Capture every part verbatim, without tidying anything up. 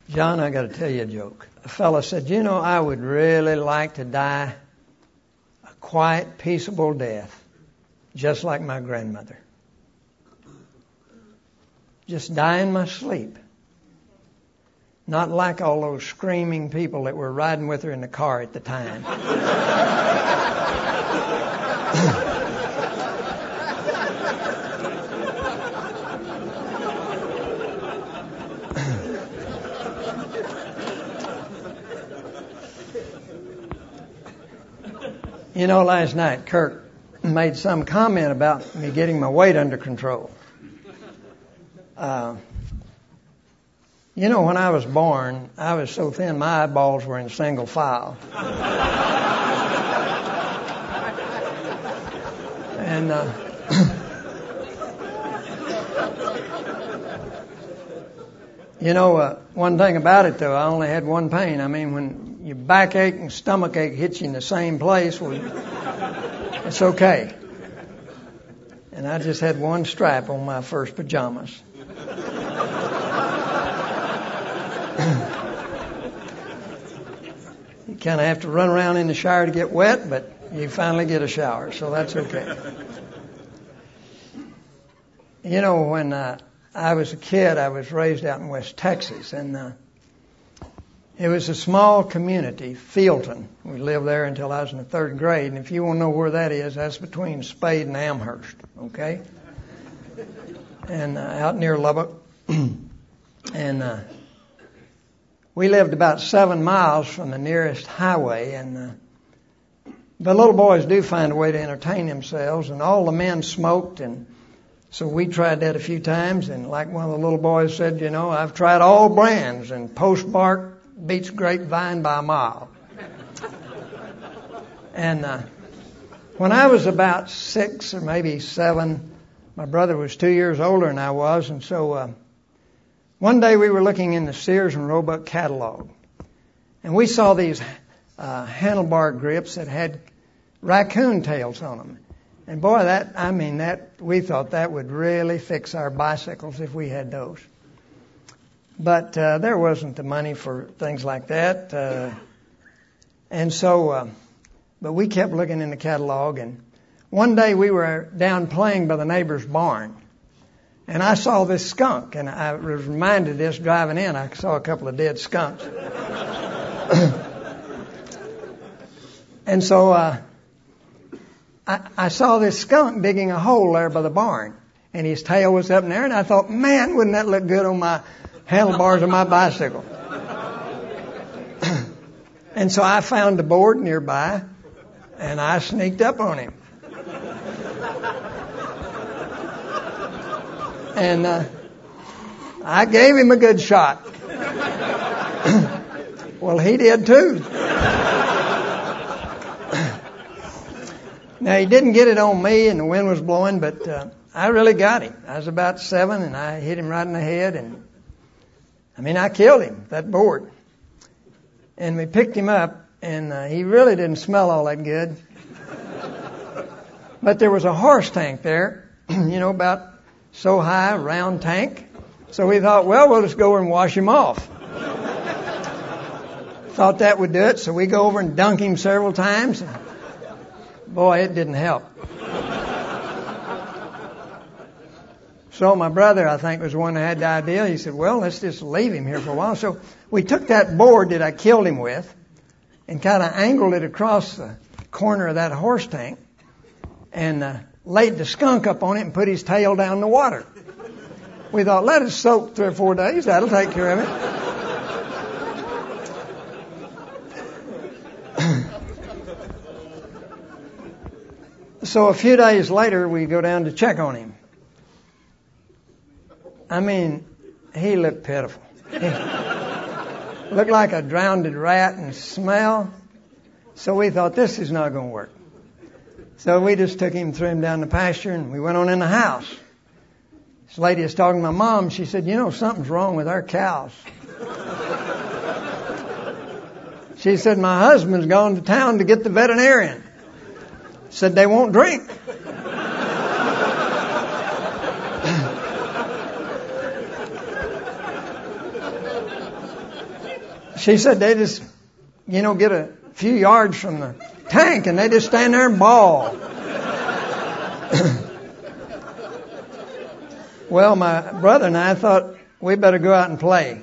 John, I got to tell you a joke. A fella said, you know, I would really like to die a quiet, peaceable death, just like my grandmother. Just die in my sleep. Not like all those screaming people that were riding with her in the car at the time. You know, last night Kirk made some comment about me getting my weight under control. Uh, you know, when I was born, I was so thin my eyeballs were in single file. And uh, you know, uh, one thing about it though, I only had one pain. I mean, when your backache and stomachache hits you in the same place, well, it's okay. And I just had one strap on my first pajamas. You kind of have to run around in the shower to get wet, but you finally get a shower, so that's okay. You know, when uh, I was a kid, I was raised out in West Texas, and uh, it was a small community, Fielton. We lived there until I was in the third grade, and if you want to know where that is, that's between Spade and Amherst, okay? And uh, out near Lubbock. And uh, we lived about seven miles from the nearest highway, and uh, the little boys do find a way to entertain themselves, and all the men smoked, and so we tried that a few times, and like one of the little boys said, you know, I've tried all brands, and Postmark beats Grapevine by a mile. And uh, when I was about six or maybe seven, my brother was two years older than I was, and so uh, one day we were looking in the Sears and Roebuck catalog, and we saw these uh, handlebar grips that had raccoon tails on them. And boy, that, I mean, that, we thought that would really fix our bicycles if we had those. But uh, there wasn't the money for things like that. Uh, and so, uh, but we kept looking in the catalog, and one day we were down playing by the neighbor's barn, and I saw this skunk, and I was reminded of this driving in. I saw a couple of dead skunks. And so uh, I, I saw this skunk digging a hole there by the barn, and his tail was up in there, and I thought, man, wouldn't that look good on my handlebars of my bicycle? And so I found a board nearby, and I sneaked up on him. And uh, I gave him a good shot. Well, he did too. Now, he didn't get it on me, and the wind was blowing, but uh, I really got him. I was about seven, and I hit him right in the head, and I mean, I killed him, that board. And we picked him up, and uh, he really didn't smell all that good. But there was a horse tank there, you know, about so high, round tank. So we thought, well, we'll just go over and wash him off. Thought that would do it, so we go over and dunk him several times. Boy, it didn't help. So my brother, I think, was the one that had the idea. He said, well, let's just leave him here for a while. So we took that board that I killed him with and kind of angled it across the corner of that horse tank and uh, laid the skunk up on it and put his tail down in the water. We thought, let it soak three or four days. That'll take care of it. So a few days later, we go down to check on him. I mean, he looked pitiful. He looked like a drowned rat and smell. So we thought, this is not going to work. So we just took him, threw him down the pasture, and we went on in the house. This lady was talking to my mom. She said, you know, something's wrong with our cows. She said, my husband's gone to town to get the veterinarian. Said they won't drink. She said they just, you know, get a few yards from the tank and they just stand there and bawl. Well, my brother and I thought we better go out and play.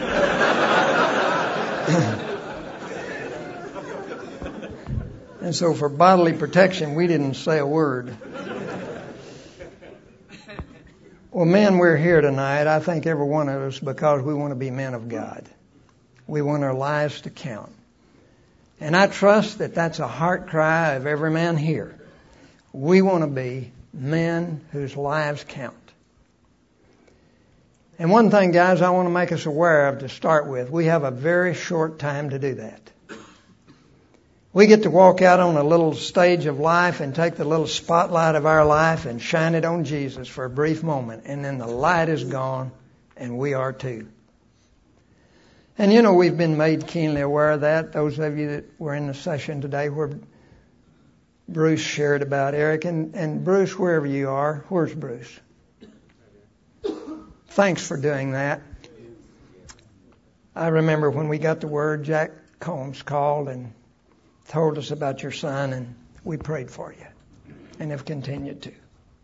And so for bodily protection, we didn't say a word. Well, men, we're here tonight, I think every one of us, because we want to be men of God. We want our lives to count. And I trust that that's a heart cry of every man here. We want to be men whose lives count. And one thing, guys, I want to make us aware of to start with, we have a very short time to do that. We get to walk out on a little stage of life and take the little spotlight of our life and shine it on Jesus for a brief moment. And then the light is gone and we are too. And you know, we've been made keenly aware of that. Those of you that were in the session today where Bruce shared about Eric. And, and Bruce, wherever you are, where's Bruce? Thanks for doing that. I remember when we got the word, Jack Combs called and told us about your son, and we prayed for you and have continued to.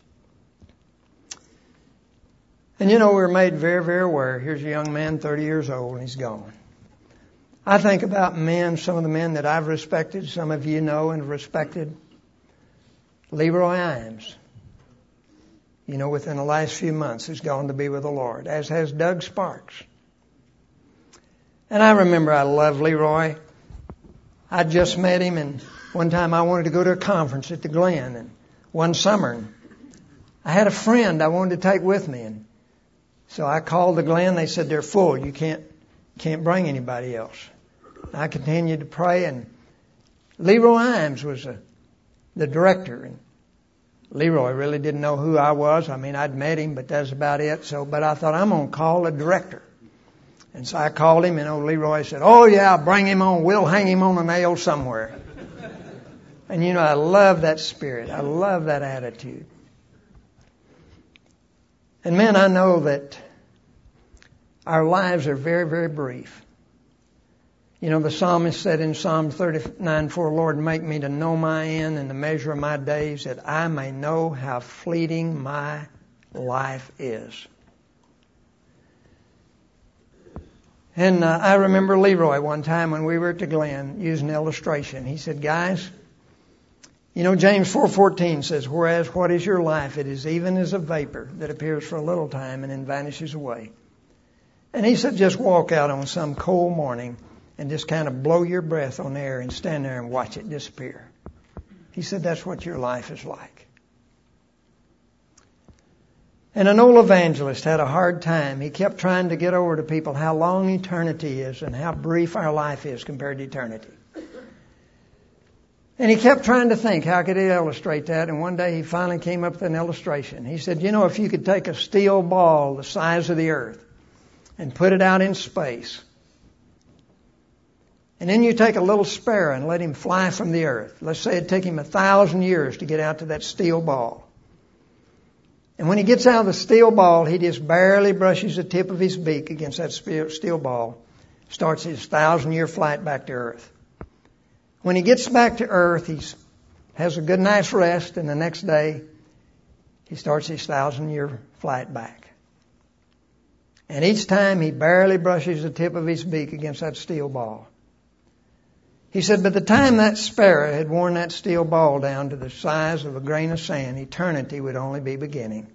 And you know, we're made very, very aware. Here's a young man, thirty years old, and he's gone. I think about men, some of the men that I've respected, some of you know and respected. Leroy Imes, you know, within the last few months has gone to be with the Lord, as has Doug Sparks. And I remember I loved Leroy. I just met him, and one time I wanted to go to a conference at the Glen, and one summer, and I had a friend I wanted to take with me, and so I called the Glen. They said they're full. You can't can't bring anybody else. I continued to pray, and Leroy Imes was a, the director, and Leroy really didn't know who I was. I mean, I'd met him, but that's about it. So, but I thought I'm gonna call the director. And so I called him, and old Leroy said, "Oh yeah, bring him on. We'll hang him on a nail somewhere." And you know, I love that spirit. I love that attitude. And man, I know that our lives are very, very brief. You know, the psalmist said in Psalm thirty-nine four, "Lord, make me to know my end and the measure of my days, that I may know how fleeting my life is." And uh, I remember Leroy one time when we were at the Glen using an illustration. He said, "Guys, you know, James four fourteen says, 'Whereas what is your life? It is even as a vapor that appears for a little time and then vanishes away.'" And he said, just walk out on some cold morning and just kind of blow your breath on the air and stand there and watch it disappear. He said, that's what your life is like. And an old evangelist had a hard time. He kept trying to get over to people how long eternity is and how brief our life is compared to eternity. And he kept trying to think, how could he illustrate that? And one day he finally came up with an illustration. He said, you know, if you could take a steel ball the size of the earth and put it out in space, and then you take a little sparrow and let him fly from the earth. Let's say it took him a thousand years to get out to that steel ball. And when he gets out of the steel ball, he just barely brushes the tip of his beak against that steel ball, starts his thousand-year flight back to Earth. When he gets back to Earth, he has a good night's rest, and the next day, he starts his thousand-year flight back. And each time, he barely brushes the tip of his beak against that steel ball. He said, by the time that sparrow had worn that steel ball down to the size of a grain of sand, eternity would only be beginning.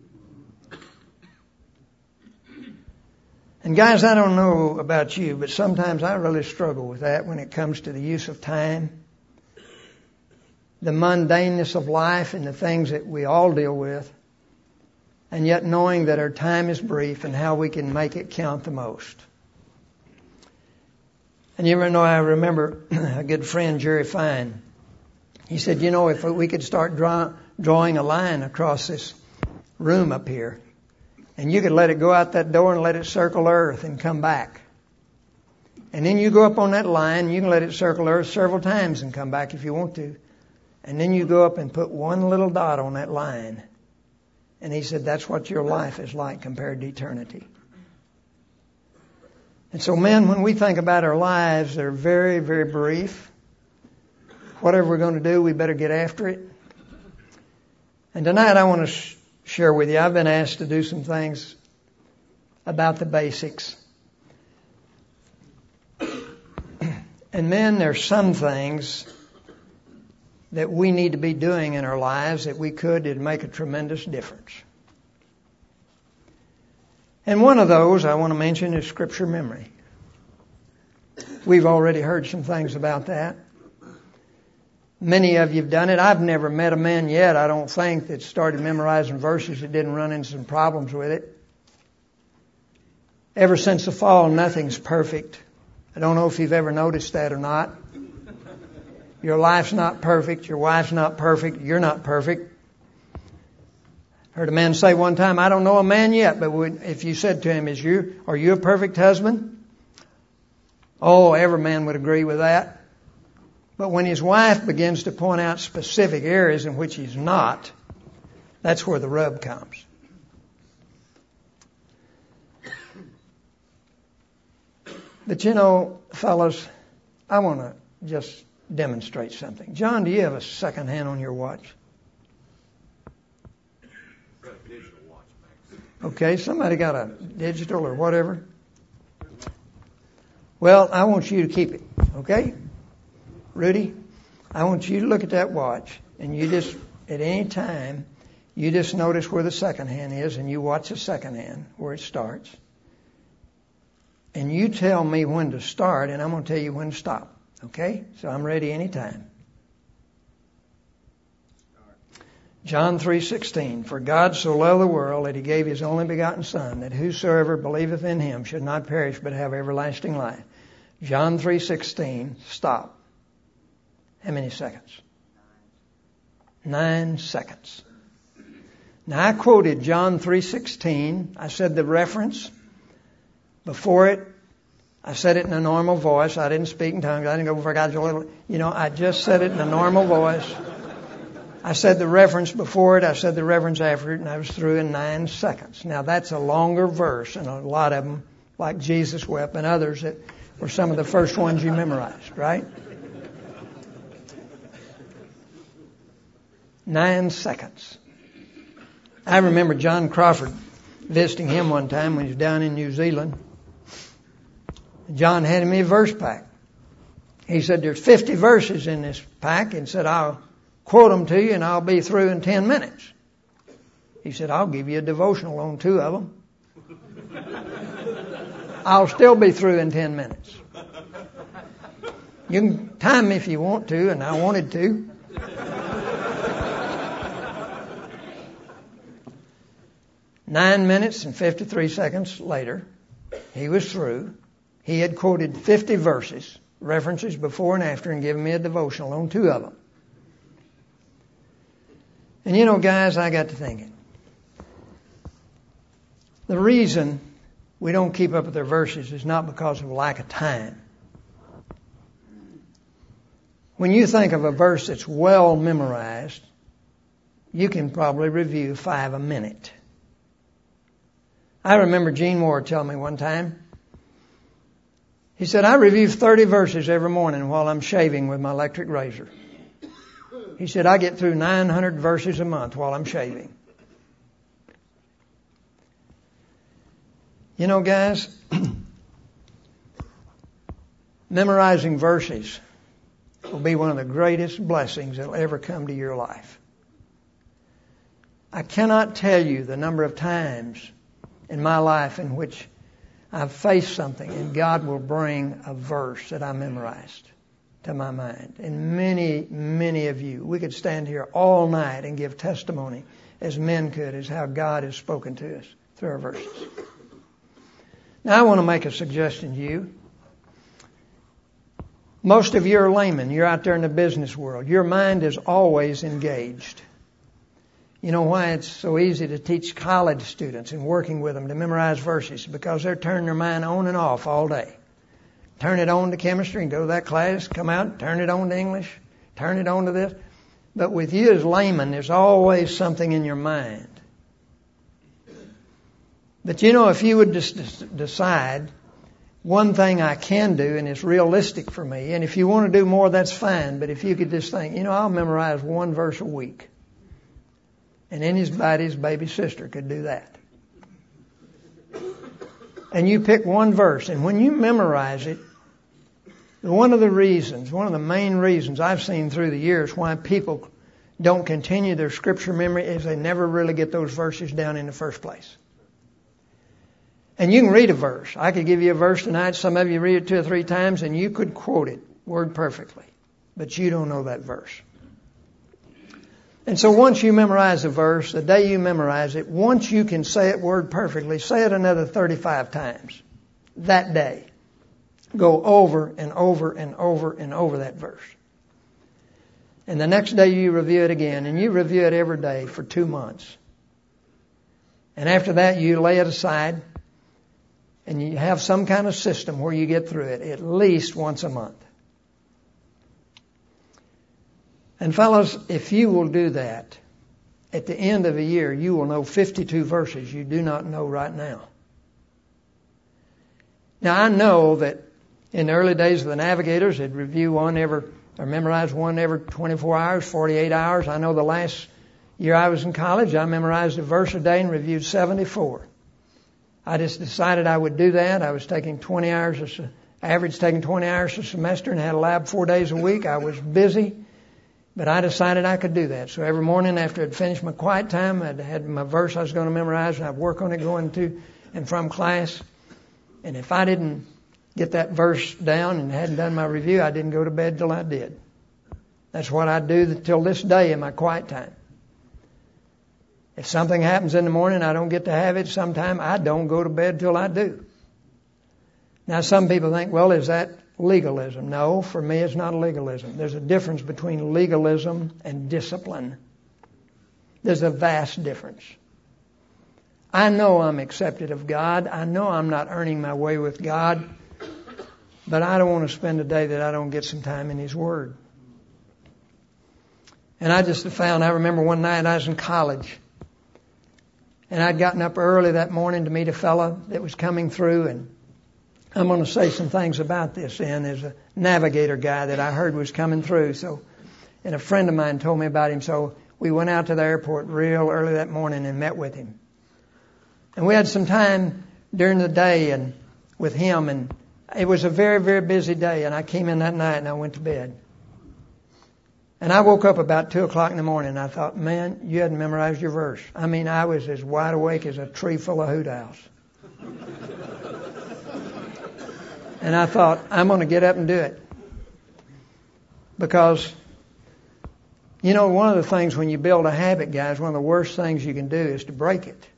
And guys, I don't know about you, but sometimes I really struggle with that when it comes to the use of time, the mundaneness of life and the things that we all deal with, and yet knowing that our time is brief and how we can make it count the most. And you ever know, I remember a good friend, Jerry Fine. He said, you know, if we could start draw, drawing a line across this room up here, and you could let it go out that door and let it circle Earth and come back. And then you go up on that line, you can let it circle Earth several times and come back if you want to. And then you go up and put one little dot on that line. And he said, that's what your life is like compared to eternity. And so, men, when we think about our lives, they're very, very brief. Whatever we're going to do, we better get after it. And tonight I want to sh- share with you, I've been asked to do some things about the basics. And men, there's some things that we need to be doing in our lives that we could it'd make a tremendous difference. And one of those I want to mention is scripture memory. We've already heard some things about that. Many of you have done it. I've never met a man yet, I don't think, that started memorizing verses that didn't run into some problems with it. Ever since the fall, nothing's perfect. I don't know if you've ever noticed that or not. Your life's not perfect. Your wife's not perfect. You're not perfect. Heard a man say one time, I don't know a man yet, but if you said to him, "Is you, are you a perfect husband?" Oh, every man would agree with that. But when his wife begins to point out specific areas in which he's not, that's where the rub comes. But you know, fellas, I want to just demonstrate something. John, do you have a second hand on your watch? Got a digital watch, Max. Okay, somebody got a digital or whatever. Well, I want you to keep it, okay? Rudy, I want you to look at that watch, and you just, at any time, you just notice where the second hand is, and you watch the second hand, where it starts. And you tell me when to start, and I'm going to tell you when to stop. Okay? So I'm ready anytime. John three sixteen. For God so loved the world that he gave his only begotten Son, that whosoever believeth in him should not perish but have everlasting life. John three sixteen. Stop. How many seconds? Nine seconds. Now I quoted John three sixteen. I said the reference. Before it, I said it in a normal voice. I didn't speak in tongues. I didn't go for God's little, you know, I just said it in a normal voice. I said the reference before it. I said the reference after it, and I was through in nine seconds. Now that's a longer verse, and a lot of them, like Jesus wept and others, that were some of the first ones you memorized, right? Nine seconds. I remember John Crawford visiting him one time when he was down in New Zealand. John handed me a verse pack. He said, there's fifty verses in this pack, and said, I'll quote them to you and I'll be through in ten minutes. He said, I'll give you a devotional on two of them. I'll still be through in ten minutes. You can time me if you want to, and I wanted to. Nine minutes and fifty-three seconds later, he was through. He had quoted fifty verses, references before and after, and given me a devotional on two of them. And you know, guys, I got to thinking. The reason we don't keep up with their verses is not because of lack of time. When you think of a verse that's well memorized, you can probably review five a minute. I remember Gene Moore telling me one time, he said, I review thirty verses every morning while I'm shaving with my electric razor. He said, I get through nine hundred verses a month while I'm shaving. You know, guys, memorizing verses will be one of the greatest blessings that will ever come to your life. I cannot tell you the number of times in my life in which I've faced something and God will bring a verse that I memorized to my mind. And many, many of you, we could stand here all night and give testimony as men could as how God has spoken to us through our verses. Now I want to make a suggestion to you. Most of you are laymen. You're out there in the business world. Your mind is always engaged. You know why it's so easy to teach college students and working with them to memorize verses? Because they're turning their mind on and off all day. Turn it on to chemistry and go to that class, come out, turn it on to English, turn it on to this. But with you as laymen, there's always something in your mind. But you know, if you would just decide one thing I can do, and it's realistic for me, and if you want to do more, that's fine, but if you could just think, you know, I'll memorize one verse a week. And anybody's baby sister could do that. And you pick one verse, and when you memorize it, one of the reasons, one of the main reasons I've seen through the years why people don't continue their scripture memory is they never really get those verses down in the first place. And you can read a verse. I could give you a verse tonight. Some of you read it two or three times and you could quote it word perfectly. But you don't know that verse. And so once you memorize a verse, the day you memorize it, once you can say it word perfectly, say it another thirty-five times that day. Go over and over and over and over that verse. And the next day you review it again, and you review it every day for two months. And after that you lay it aside, and you have some kind of system where you get through it at least once a month. And fellows, if you will do that, at the end of a year, you will know fifty-two verses you do not know right now. Now, I know that in the early days of the Navigators, they'd review one every, or memorize one every twenty-four hours, forty-eight hours. I know the last year I was in college, I memorized a verse a day and reviewed seventy-four. I just decided I would do that. I was taking twenty hours, a se- average taking twenty hours a semester and had a lab four days a week. I was busy, but I decided I could do that. So every morning after I'd finished my quiet time, I'd had my verse I was going to memorize, and I'd work on it going to and from class. And if I didn't get that verse down and hadn't done my review, I didn't go to bed till I did. That's what I do till this day in my quiet time. If something happens in the morning, I don't get to have it sometime, I don't go to bed till I do. Now some people think, well, is that legalism? No, for me it's not legalism. There's a difference between legalism and discipline. There's a vast difference. I know I'm accepted of God. I know I'm not earning my way with God. But I don't want to spend a day that I don't get some time in His Word. And I just found, I remember one night I was in college. And I'd gotten up early that morning to meet a fellow that was coming through. And I'm going to say some things about this. And there's a navigator guy that I heard was coming through. So, and a friend of mine told me about him. So we went out to the airport real early that morning and met with him. And we had some time during the day and with him, and it was a very, very busy day, and I came in that night and I went to bed. And I woke up about two o'clock in the morning and I thought, man, you hadn't memorized your verse. I mean, I was as wide awake as a tree full of hoot owls. And I thought, I'm going to get up and do it. Because, you know, one of the things when you build a habit, guys, one of the worst things you can do is to break it.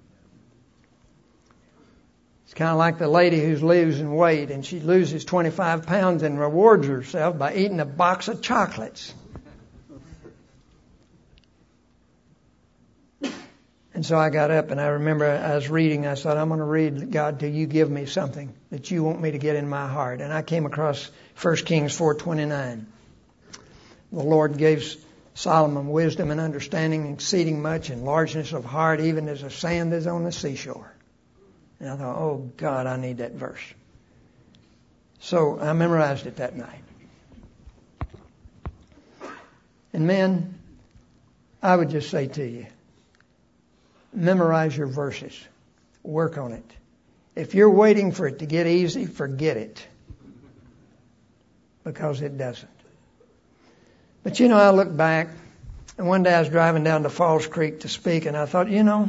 It's kind of like the lady who's losing weight and she loses twenty-five pounds and rewards herself by eating a box of chocolates. And so I got up and I remember I was reading. I thought, I'm going to read, God, till you give me something that you want me to get in my heart. And I came across First Kings four twenty-nine. The Lord gave Solomon wisdom and understanding exceeding much and largeness of heart, even as the sand is on the seashore. And I thought, oh, God, I need that verse. So I memorized it that night. And men, I would just say to you, memorize your verses. Work on it. If you're waiting for it to get easy, forget it. Because it doesn't. But you know, I look back, and one day I was driving down to Falls Creek to speak, and I thought, you know,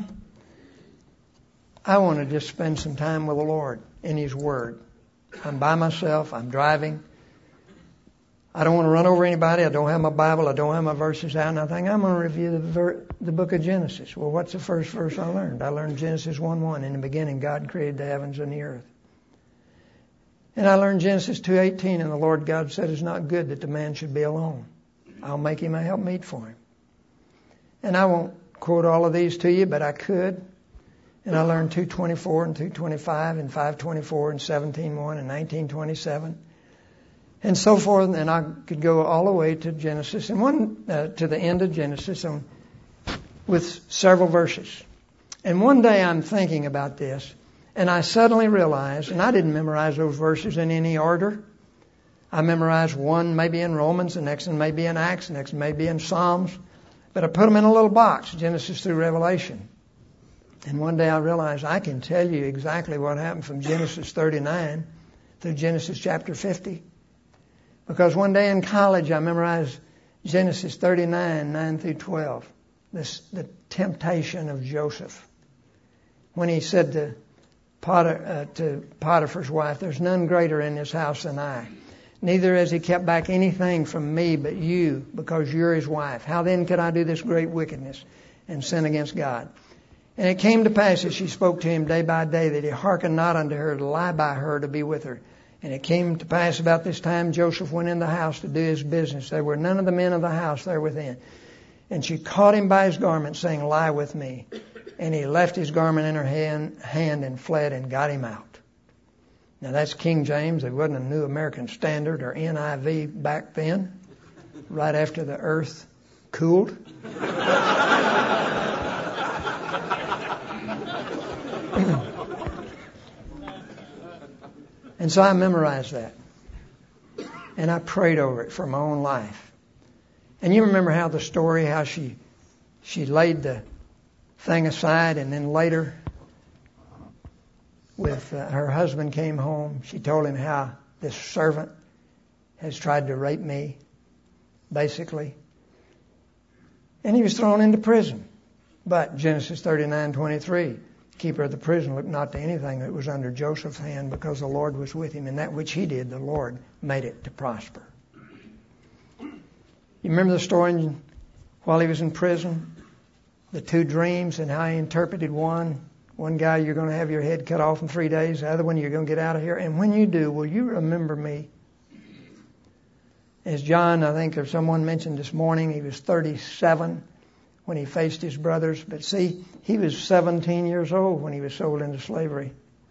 I want to just spend some time with the Lord in His Word. I'm by myself. I'm driving. I don't want to run over anybody. I don't have my Bible. I don't have my verses out. And I think I'm going to review the, ver- the book of Genesis. Well, what's the first verse I learned? I learned Genesis one one. In the beginning, God created the heavens and the earth. And I learned Genesis two eighteen. And the Lord God said, it's not good that the man should be alone. I'll make him a helpmeet for him. And I won't quote all of these to you, but I could. And I learned two twenty-four and two twenty-five and five twenty-four and seventeen one and nineteen twenty-seven and so forth. And I could go all the way to Genesis and one uh, to the end of Genesis on, with several verses. And one day I'm thinking about this, And I suddenly realized, and I didn't memorize those verses in any order. I memorized one maybe in Romans, the next one maybe in Acts, the next one maybe in Psalms. But I put them in a little box, Genesis through Revelation. And one day I realized I can tell you exactly what happened from Genesis thirty-nine through Genesis chapter fifty. Because one day in college I memorized Genesis thirty-nine, nine through twelve. This, the temptation of Joseph. When he said to Potiphar, uh, to Potiphar's wife, there's none greater in this house than I. Neither has he kept back anything from me but you, because you're his wife. How then could I do this great wickedness and sin against God? And it came to pass as she spoke to him day by day that he hearkened not unto her to lie by her to be with her. And it came to pass about this time Joseph went in the house to do his business. There were none of the men of the house there within. And she caught him by his garment, saying, lie with me. And he left his garment in her hand, hand and fled and got him out. Now that's King James. There wasn't a New American Standard or N I V back then, right after the earth cooled. And so I memorized that. And I prayed over it for my own life. And you remember how the story, how she she laid the thing aside, and then later, with uh, her husband came home, she told him how this servant has tried to rape me, basically. And he was thrown into prison. But Genesis thirty-nine twenty-three, keeper of the prison looked not to anything that was under Joseph's hand, because the Lord was with him, and that which he did, the Lord made it to prosper. You remember the story while he was in prison? The two dreams and how he interpreted one. One guy, you're going to have your head cut off in three days. The other one, you're going to get out of here. And when you do, will you remember me? As John, I think, or someone mentioned this morning, he was thirty-seven when he faced his brothers. But see, he was seventeen years old when he was sold into slavery.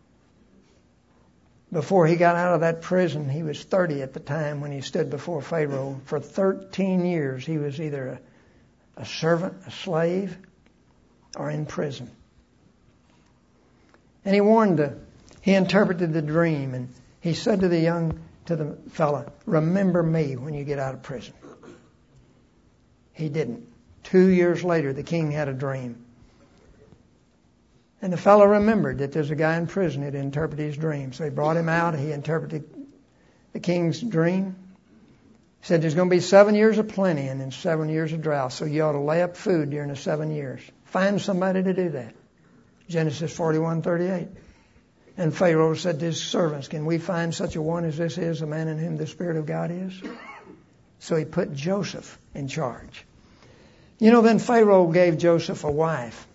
Before he got out of that prison, he was thirty at the time when he stood before Pharaoh. For thirteen years, he was either a, a servant, a slave, or in prison. And he warned the, he interpreted the dream, and he said to the young, to the fella, remember me when you get out of prison. He didn't. Two years later, the king had a dream. And the fellow remembered that there's a guy in prison that interpreted his dream. So he brought him out, he interpreted the king's dream. He said there's going to be seven years of plenty and then seven years of drought, so you ought to lay up food during the seven years. Find somebody to do that. Genesis forty-one thirty-eight. And Pharaoh said to his servants, can we find such a one as this is, a man in whom the Spirit of God is? So he put Joseph in charge. You know, then Pharaoh gave Joseph a wife.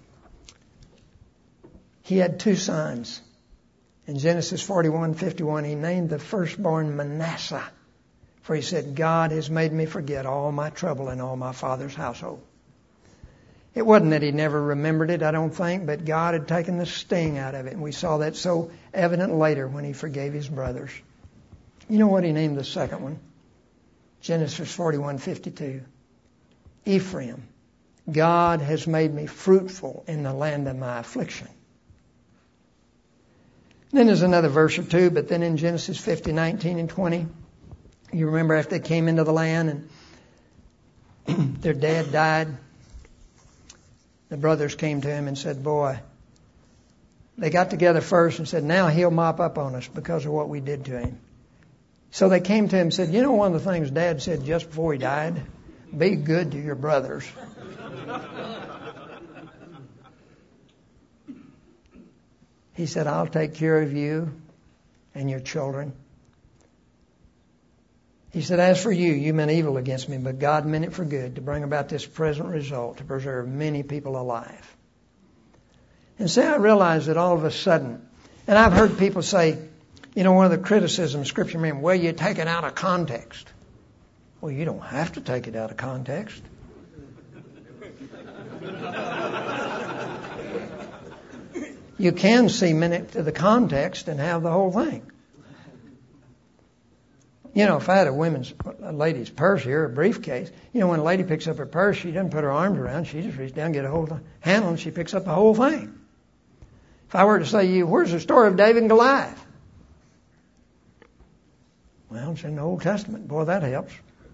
He had two sons. In Genesis forty-one fifty-one, he named the firstborn Manasseh. For he said, God has made me forget all my trouble in all my father's household. It wasn't that he never remembered it, I don't think, but God had taken the sting out of it. And we saw that so evident later when he forgave his brothers. You know what he named the second one? Genesis forty-one fifty-two. Ephraim. God has made me fruitful in the land of my affliction. Then there's another verse or two, but then in Genesis fifty, nineteen and twenty, you remember after they came into the land and their dad died, the brothers came to him and said, boy, they got together first and said, now he'll mop up on us because of what we did to him. So they came to him and said, you know one of the things Dad said just before he died? Be good to your brothers. He said, I'll take care of you and your children. He said, as for you, you meant evil against me, but God meant it for good to bring about this present result, to preserve many people alive. And see, I realized that all of a sudden, and I've heard people say, you know, one of the criticisms Scripture means, well, you take it out of context. Well, you don't have to take it out of context. You can cement it to the context and have the whole thing. You know, if I had a women's, a lady's purse here, a briefcase, you know, when a lady picks up her purse, she doesn't put her arms around, she just reaches down, get a hold of the handle, and she picks up the whole thing. If I were to say to you, where's the story of David and Goliath? Well, it's in the Old Testament. Boy, that helps.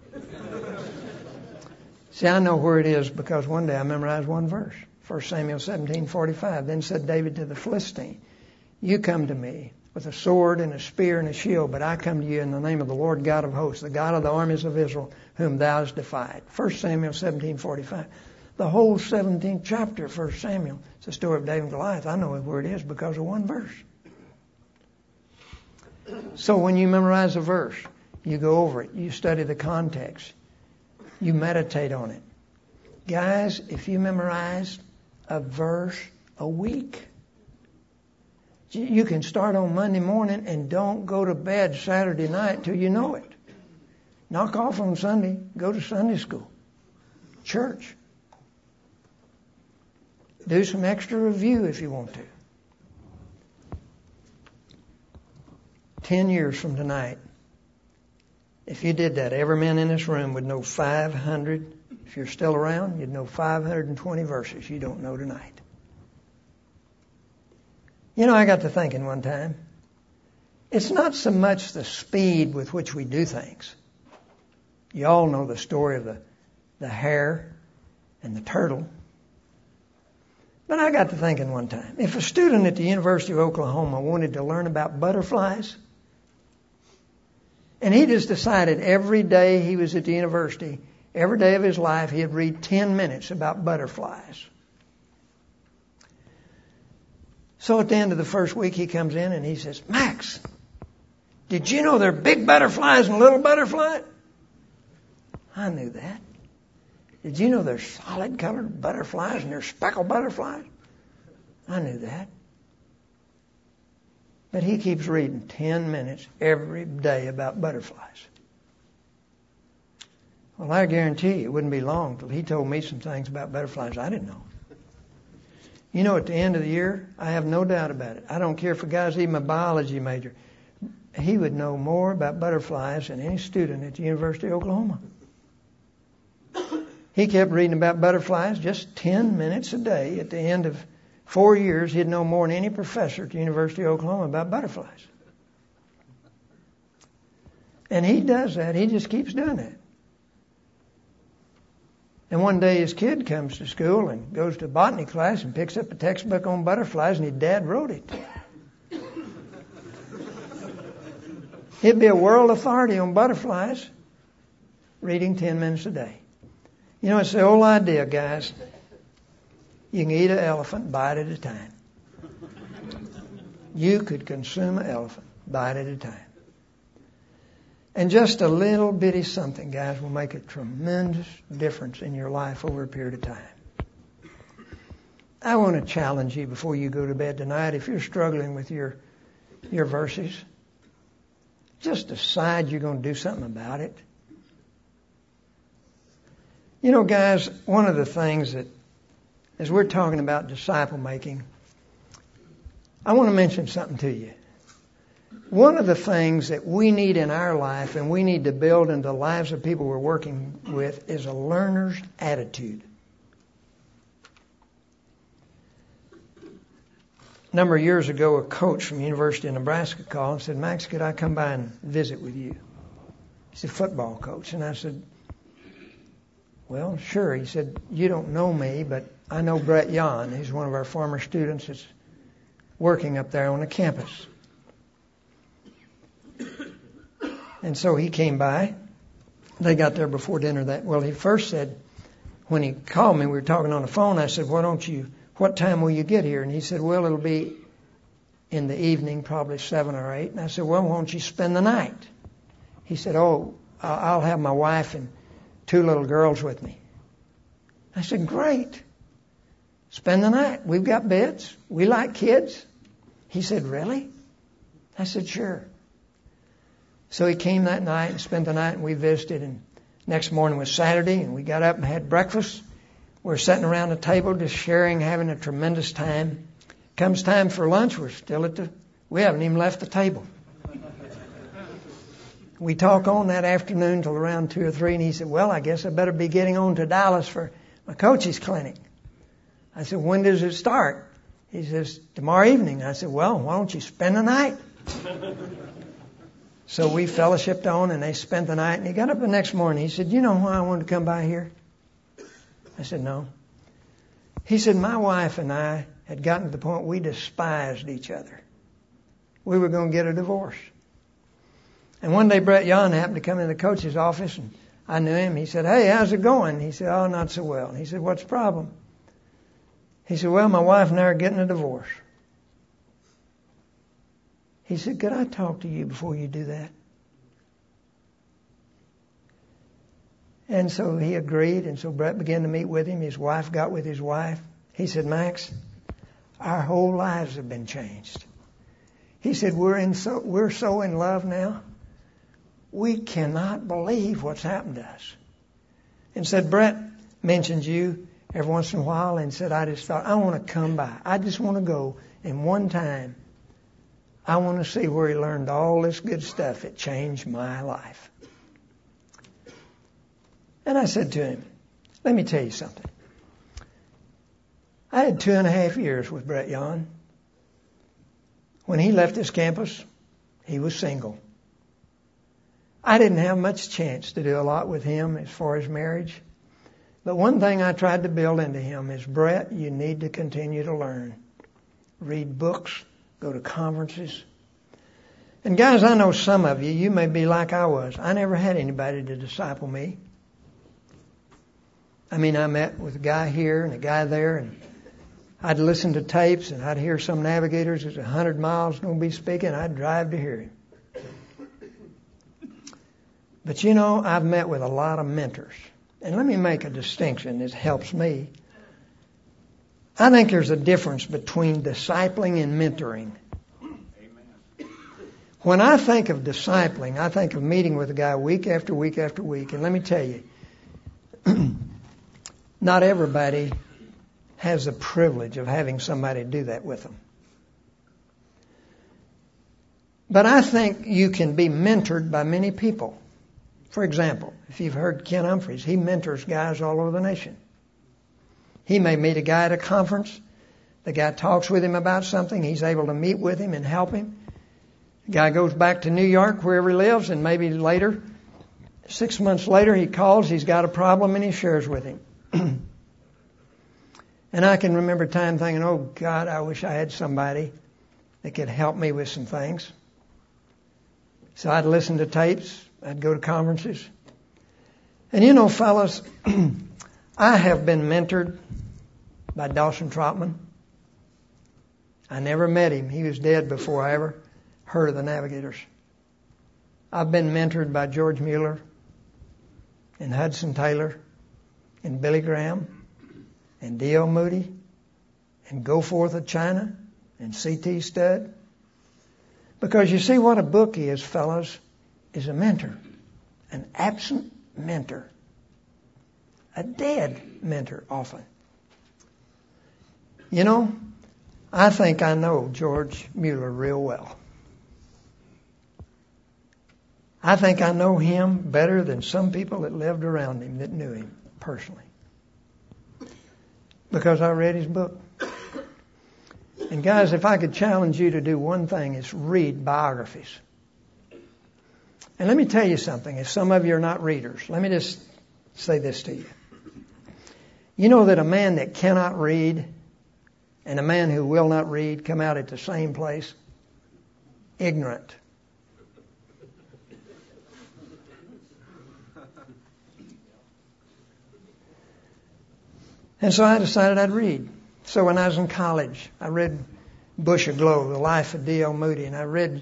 See, I know where it is because one day I memorized one verse. First Samuel seventeen forty-five. Then said David to the Philistine, you come to me with a sword and a spear and a shield, but I come to you in the name of the Lord God of hosts, the God of the armies of Israel, whom thou hast defied. First Samuel seventeen forty-five. The whole seventeenth chapter of First Samuel, it's the story of David and Goliath. I know where it is because of one verse. So when you memorize a verse, you go over it, you study the context, you meditate on it. Guys, if you memorize a verse a week, you can start on Monday morning and don't go to bed Saturday night till you know it. Knock off on Sunday, go to Sunday school, church. Do some extra review if you want to. Ten years from tonight, if you did that, every man in this room would know five hundred. If you're still around, you'd know five hundred twenty verses you don't know tonight. You know, I got to thinking one time, it's not so much the speed with which we do things. You all know the story of the, the hare and the turtle. But I got to thinking one time, if a student at the University of Oklahoma wanted to learn about butterflies, and he just decided every day he was at the university, every day of his life, he'd read ten minutes about butterflies. So at the end of the first week, he comes in and he says, Max, did you know there are big butterflies and little butterflies? I knew that. Did you know there's solid colored butterflies and there's speckled butterflies? I knew that. But he keeps reading ten minutes every day about butterflies. Well, I guarantee you it wouldn't be long till he told me some things about butterflies I didn't know. You know, at the end of the year, I have no doubt about it. I don't care if a guy's even a biology major. He would know more about butterflies than any student at the University of Oklahoma. He kept reading about butterflies just ten minutes a day. At the end of four years, he'd know more than any professor at the University of Oklahoma about butterflies. And he does that. He just keeps doing that. And one day his kid comes to school and goes to botany class and picks up a textbook on butterflies, and his dad wrote it. He'd be a world authority on butterflies, reading ten minutes a day. You know, it's the old idea, guys. You can eat an elephant bite at a time. You could consume an elephant bite at a time. And just a little bitty something, guys, will make a tremendous difference in your life over a period of time. I want to challenge you before you go to bed tonight, if you're struggling with your your verses, just decide you're going to do something about it. You know, guys, one of the things that, as we're talking about disciple making, I want to mention something to you. One of the things that we need in our life and we need to build into the lives of people we're working with is a learner's attitude. A number of years ago, a coach from the University of Nebraska called and said, Max, could I come by and visit with you? He's a football coach. And I said, well, sure. He said, you don't know me, but I know Brett Yon. He's one of our former students that's working up there on the campus. And so he came by. They got there before dinner. That well, he first said, when he called me, we were talking on the phone. I said, why don't you, what time will you get here? And he said, well, it'll be in the evening, probably seven or eight. And I said, well, why don't you spend the night? He said, oh, I'll have my wife and two little girls with me. I said, great. Spend the night. We've got beds. We like kids. He said, really? I said, sure. So he came that night and spent the night, and we visited. And next morning was Saturday, and we got up and had breakfast. We were sitting around the table just sharing, having a tremendous time. Comes time for lunch, we're still at the, we haven't even left the table. We talk on that afternoon till around two or three, and he said, well, I guess I better be getting on to Dallas for my coach's clinic. I said, when does it start? He says, tomorrow evening. I said, well, why don't you spend the night? So we fellowshipped on, and they spent the night. And he got up the next morning. He said, you know why I wanted to come by here? I said, no. He said, my wife and I had gotten to the point we despised each other. We were going to get a divorce. And one day Brett Yon happened to come in the coach's office, and I knew him. He said, hey, how's it going? He said, oh, not so well. He said, what's the problem? He said, well, my wife and I are getting a divorce. He said, could I talk to you before you do that? And so he agreed, and so Brett began to meet with him. His wife got with his wife. He said, Max, our whole lives have been changed. He said, we're in so we're so in love now. We cannot believe what's happened to us. And said, Brett mentions you every once in a while, and said, I just thought, I want to come by. I just want to go, and one time, I want to see where he learned all this good stuff. It changed my life. And I said to him, let me tell you something. I had two and a half years with Brett Yon. When he left this campus, he was single. I didn't have much chance to do a lot with him as far as marriage. But one thing I tried to build into him is, Brett, you need to continue to learn. Read books, go to conferences. And guys, I know some of you, you may be like I was. I never had anybody to disciple me. I mean, I met with a guy here and a guy there, and I'd listen to tapes, and I'd hear some navigators who's a hundred miles going to be speaking. I'd drive to hear him. But you know, I've met with a lot of mentors. And let me make a distinction that helps me. I think there's a difference between discipling and mentoring. Amen. When I think of discipling, I think of meeting with a guy week after week after week. And let me tell you, not everybody has the privilege of having somebody do that with them. But I think you can be mentored by many people. For example, if you've heard Ken Humphreys, he mentors guys all over the nation. He may meet a guy at a conference. The guy talks with him about something. He's able to meet with him and help him. The guy goes back to New York, wherever he lives, and maybe later, six months later, he calls. He's got a problem, and he shares with him. And I can remember time thinking, oh, God, I wish I had somebody that could help me with some things. So I'd listen to tapes. I'd go to conferences. And you know, fellas, I have been mentored by Dawson Trotman. I never met him. He was dead before I ever heard of the Navigators. I've been mentored by George Mueller and Hudson Taylor and Billy Graham and D L Moody and Goforth of China and C T Studd. Because you see, what a book is, fellas, is a mentor. An absent mentor. A dead mentor, often. You know, I think I know George Mueller real well. I think I know him better than some people that lived around him that knew him personally. Because I read his book. And guys, if I could challenge you to do one thing, it's read biographies. And let me tell you something. If some of you are not readers, let me just say this to you. You know that a man that cannot read and a man who will not read come out at the same place? Ignorant. And so I decided I'd read. So when I was in college, I read Bush Aglow, The Life of D L Moody, and I read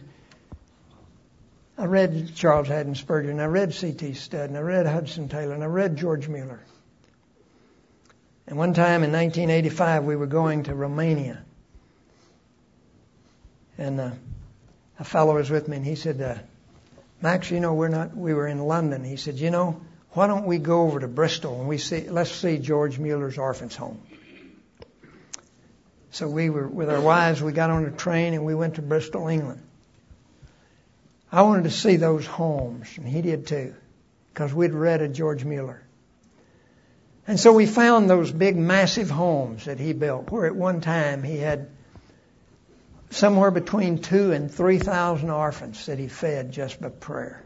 I read Charles Haddon Spurgeon, I read C T Studd, and I read Hudson Taylor, and I read George Mueller. And one time in nineteen eighty-five, we were going to Romania. And uh, a fellow was with me, and he said, uh, Max, you know, we're not, we were in London. He said, you know, why don't we go over to Bristol and we see, let's see George Mueller's orphans home. So we were, with our wives, we got on a train and we went to Bristol, England. I wanted to see those homes, and he did too, because we'd read of George Mueller. And so we found those big, massive homes that he built, where at one time he had somewhere between two and three thousand orphans that he fed just by prayer.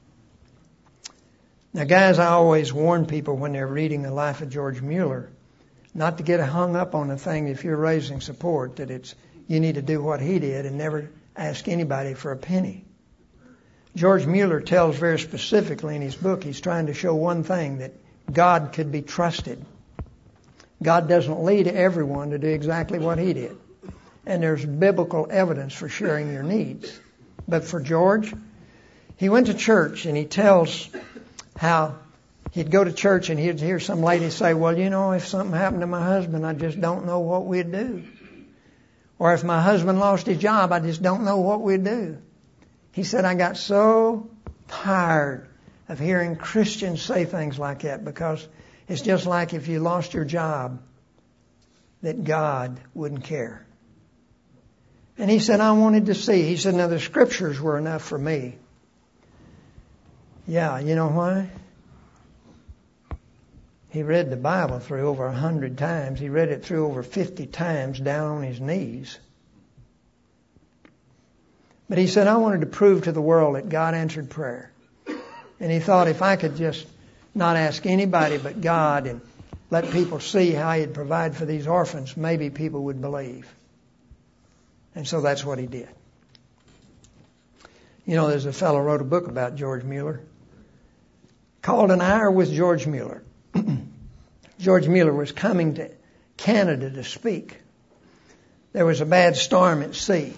Now, guys, I always warn people when they're reading the life of George Mueller not to get hung up on the thing if you're raising support, that it's you need to do what he did and never ask anybody for a penny. George Mueller tells very specifically in his book, he's trying to show one thing, that God could be trusted. God doesn't lead everyone to do exactly what he did. And there's biblical evidence for sharing your needs. But for George, he went to church and he tells how he'd go to church and he'd hear some lady say, well, you know, if something happened to my husband, I just don't know what we'd do. Or if my husband lost his job, I just don't know what we'd do. He said, I got so tired of hearing Christians say things like that, because it's just like if you lost your job, that God wouldn't care. And he said, I wanted to see. He said, now the scriptures were enough for me. Yeah, you know why? He read the Bible through over a hundred times. He read it through over fifty times down on his knees. But he said, I wanted to prove to the world that God answered prayer. And he thought if I could just not ask anybody but God and let people see how he'd provide for these orphans, maybe people would believe. And so that's what he did. You know, there's a fellow wrote a book about George Mueller called An Hour with George Mueller. George Mueller was coming to Canada to speak. There was a bad storm at sea.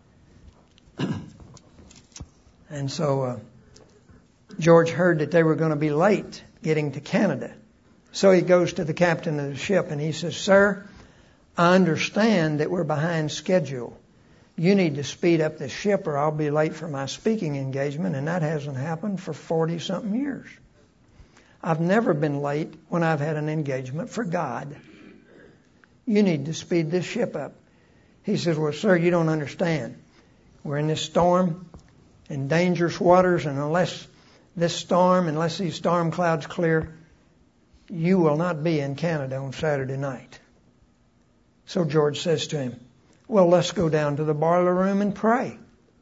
And so uh, George heard that they were going to be late getting to Canada. So he goes to the captain of the ship and he says, sir, I understand that we're behind schedule. You need to speed up the ship or I'll be late for my speaking engagement, and that hasn't happened for forty-something years. I've never been late when I've had an engagement for God. You need to speed this ship up. He says, well, sir, you don't understand. We're in this storm in dangerous waters, and unless this storm, unless these storm clouds clear, you will not be in Canada on Saturday night. So George says to him, well, let's go down to the boiler room and pray.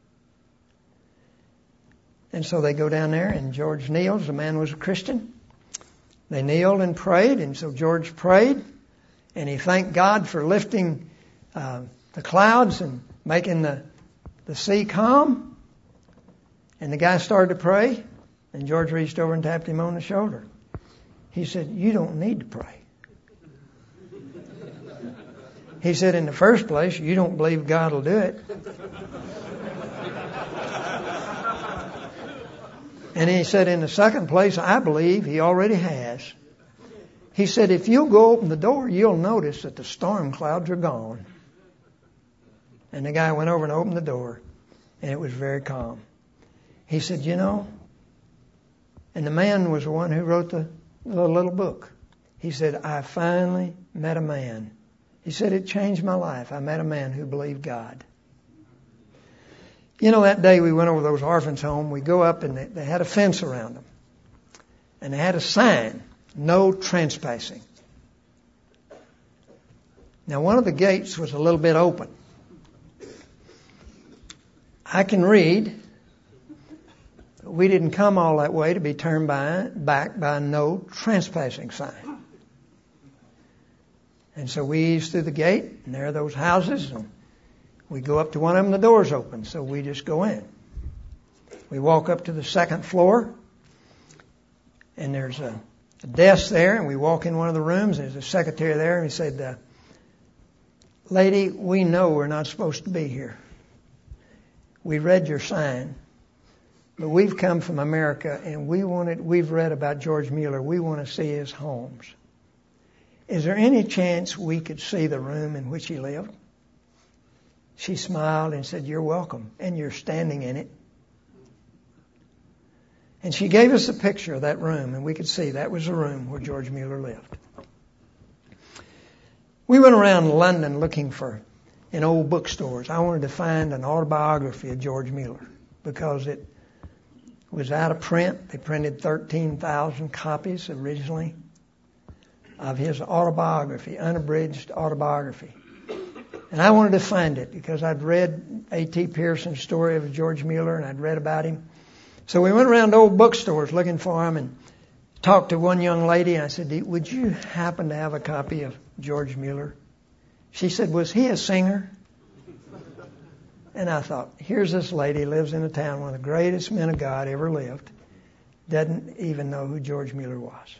And so they go down there, and George kneels. The man was a Christian. They kneeled and prayed, and so George prayed, and he thanked God for lifting uh, the clouds and making the, the sea calm. And the guy started to pray, and George reached over and tapped him on the shoulder. He said, you don't need to pray. He said, in the first place, you don't believe God will do it. And he said, in the second place, I believe he already has. He said, if you'll go open the door, you'll notice that the storm clouds are gone. And the guy went over and opened the door, and it was very calm. He said, you know, and the man was the one who wrote the, the little book. He said, I finally met a man. He said, it changed my life. I met a man who believed God. You know, that day we went over those orphans' home, we go up and they, they had a fence around them. And they had a sign, no trespassing. Now, one of the gates was a little bit open. I can read. We didn't come all that way to be turned by, back by a no trespassing sign. And so we ease through the gate, and there are those houses, and we go up to one of them, the door's open, so we just go in. We walk up to the second floor, and there's a, a desk there, and we walk in one of the rooms, and there's a secretary there, and he said, uh, lady, we know we're not supposed to be here. We read your sign. But we've come from America, and we wanted, we've read about George Mueller. We want to see his homes. Is there any chance we could see the room in which he lived? She smiled and said, you're welcome, and you're standing in it. And she gave us a picture of that room, and we could see that was the room where George Mueller lived. We went around London looking for, in old bookstores. I wanted to find an autobiography of George Mueller because it was out of print. They printed thirteen thousand copies originally of his autobiography, unabridged autobiography. And I wanted to find it because I'd read A T Pearson's story of George Mueller, and I'd read about him. So we went around to old bookstores looking for him and talked to one young lady, and I said, would you happen to have a copy of George Mueller? She said, was he a singer? And I thought, here's this lady, lives in a town, one of the greatest men of God ever lived, doesn't even know who George Mueller was.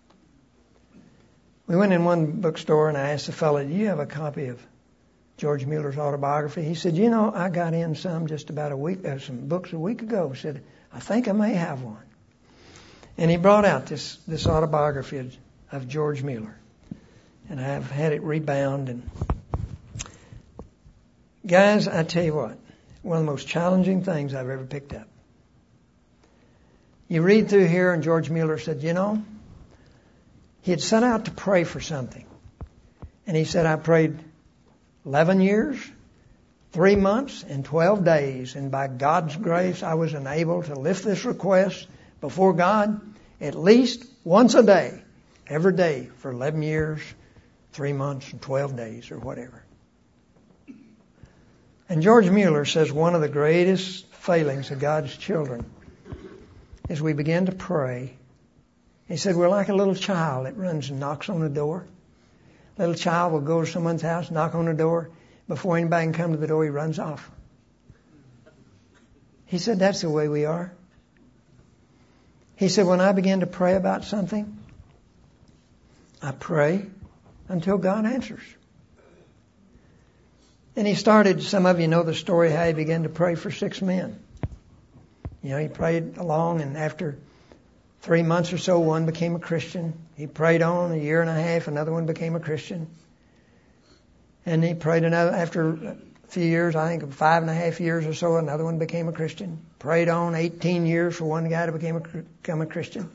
We went in one bookstore, and I asked the fellow, do you have a copy of George Mueller's autobiography? He said, you know, I got in some just about a week, uh, some books a week ago. He said, I think I may have one. And he brought out this, this autobiography of, of George Mueller. And I've had it rebound. And guys, I tell you what, one of the most challenging things I've ever picked up. You read through here, and George Mueller said, you know, he had set out to pray for something. And he said, I prayed eleven years, three months, and twelve days. And by God's grace, I was enabled to lift this request before God at least once a day, every day for eleven years, three months, and twelve days, or whatever. And George Mueller says one of the greatest failings of God's children is we begin to pray. He said we're like a little child that runs and knocks on the door. Little child will go to someone's house, knock on the door. Before anybody can come to the door, he runs off. He said that's the way we are. He said when I begin to pray about something, I pray until God answers. And he started, some of you know the story how he began to pray for six men. You know, he prayed along, and after three months or so, one became a Christian. He prayed on a year and a half, another one became a Christian. And he prayed another, after a few years, I think five and a half years or so, another one became a Christian. Prayed on eighteen years for one guy to become a, become a Christian.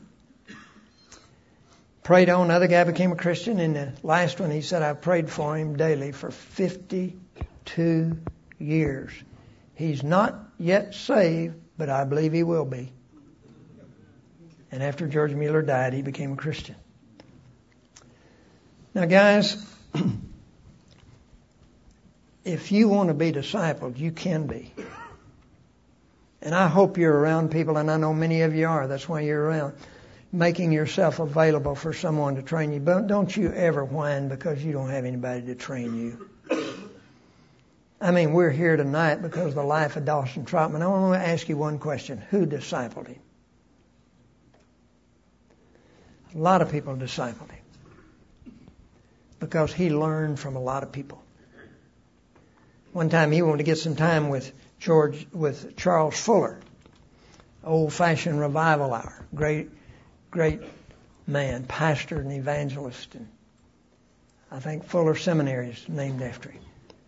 Prayed on, another guy became a Christian. And the last one, he said, I prayed for him daily for fifty-two years. He's not yet saved, but I believe he will be. And after George Mueller died, he became a Christian. Now, guys, if you want to be discipled, you can be. And I hope you're around people, and I know many of you are. That's why you're around, making yourself available for someone to train you. But don't you ever whine because you don't have anybody to train you. I mean, we're here tonight because of the life of Dawson Trotman. I want to ask you one question. Who discipled him? A lot of people discipled him because he learned from a lot of people. One time he wanted to get some time with George, with Charles Fuller, old-fashioned revival hour, great, great man, pastor and evangelist, and I think Fuller Seminary is named after him.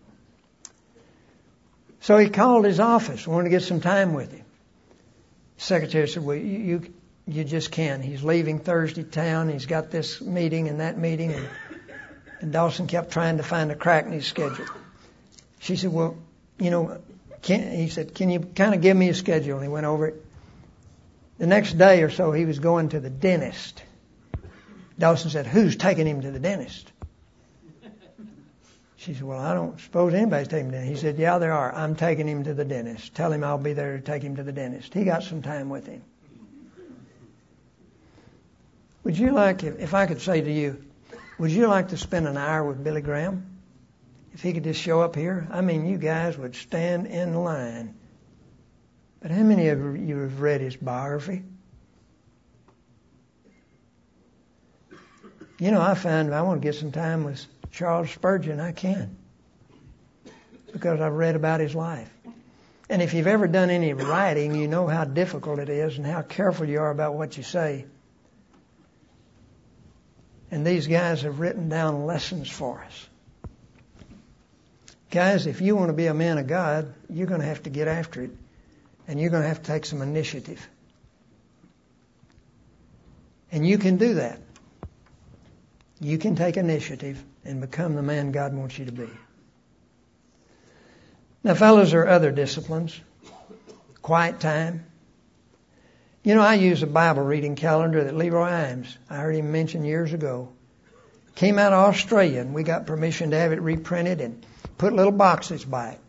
So he called his office, wanted to get some time with him. The secretary said, well, you, you You just can't. He's leaving Thursday town. He's got this meeting and that meeting. And, and Dawson kept trying to find a crack in his schedule. She said, well, you know, can, he said, can you kind of give me a schedule? And he went over it. The next day or so, he was going to the dentist. Dawson said, who's taking him to the dentist? She said, well, I don't suppose anybody's taking him to the dentist. He said, yeah, there are. I'm taking him to the dentist. Tell him I'll be there to take him to the dentist. He got some time with him. Would you like, if, if I could say to you, would you like to spend an hour with Billy Graham? If he could just show up here? I mean, you guys would stand in line. But how many of you have read his biography? You know, I find if I want to get some time with Charles Spurgeon, I can. Because I've read about his life. And if you've ever done any writing, you know how difficult it is and how careful you are about what you say. And these guys have written down lessons for us. Guys, if you want to be a man of God, you're going to have to get after it. And you're going to have to take some initiative. And you can do that. You can take initiative and become the man God wants you to be. Now, fellas, there are other disciplines. Quiet time. You know, I use a Bible reading calendar that Leroy Imes, I heard him mention years ago, came out of Australia, and we got permission to have it reprinted. And put little boxes by it.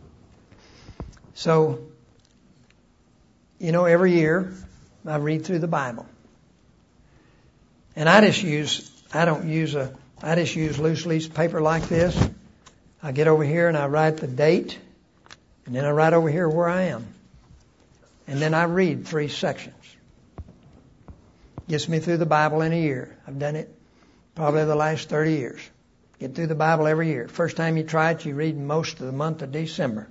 So, you know, every year I read through the Bible. And I just use, I don't use a, I just use loose leaf paper like this. I get over here and I write the date, and then I write over here where I am. And then I read three sections. Gets me through the Bible in a year. I've done it probably the last thirty years. Get through the Bible every year. First time you try it, you read most of the month of December.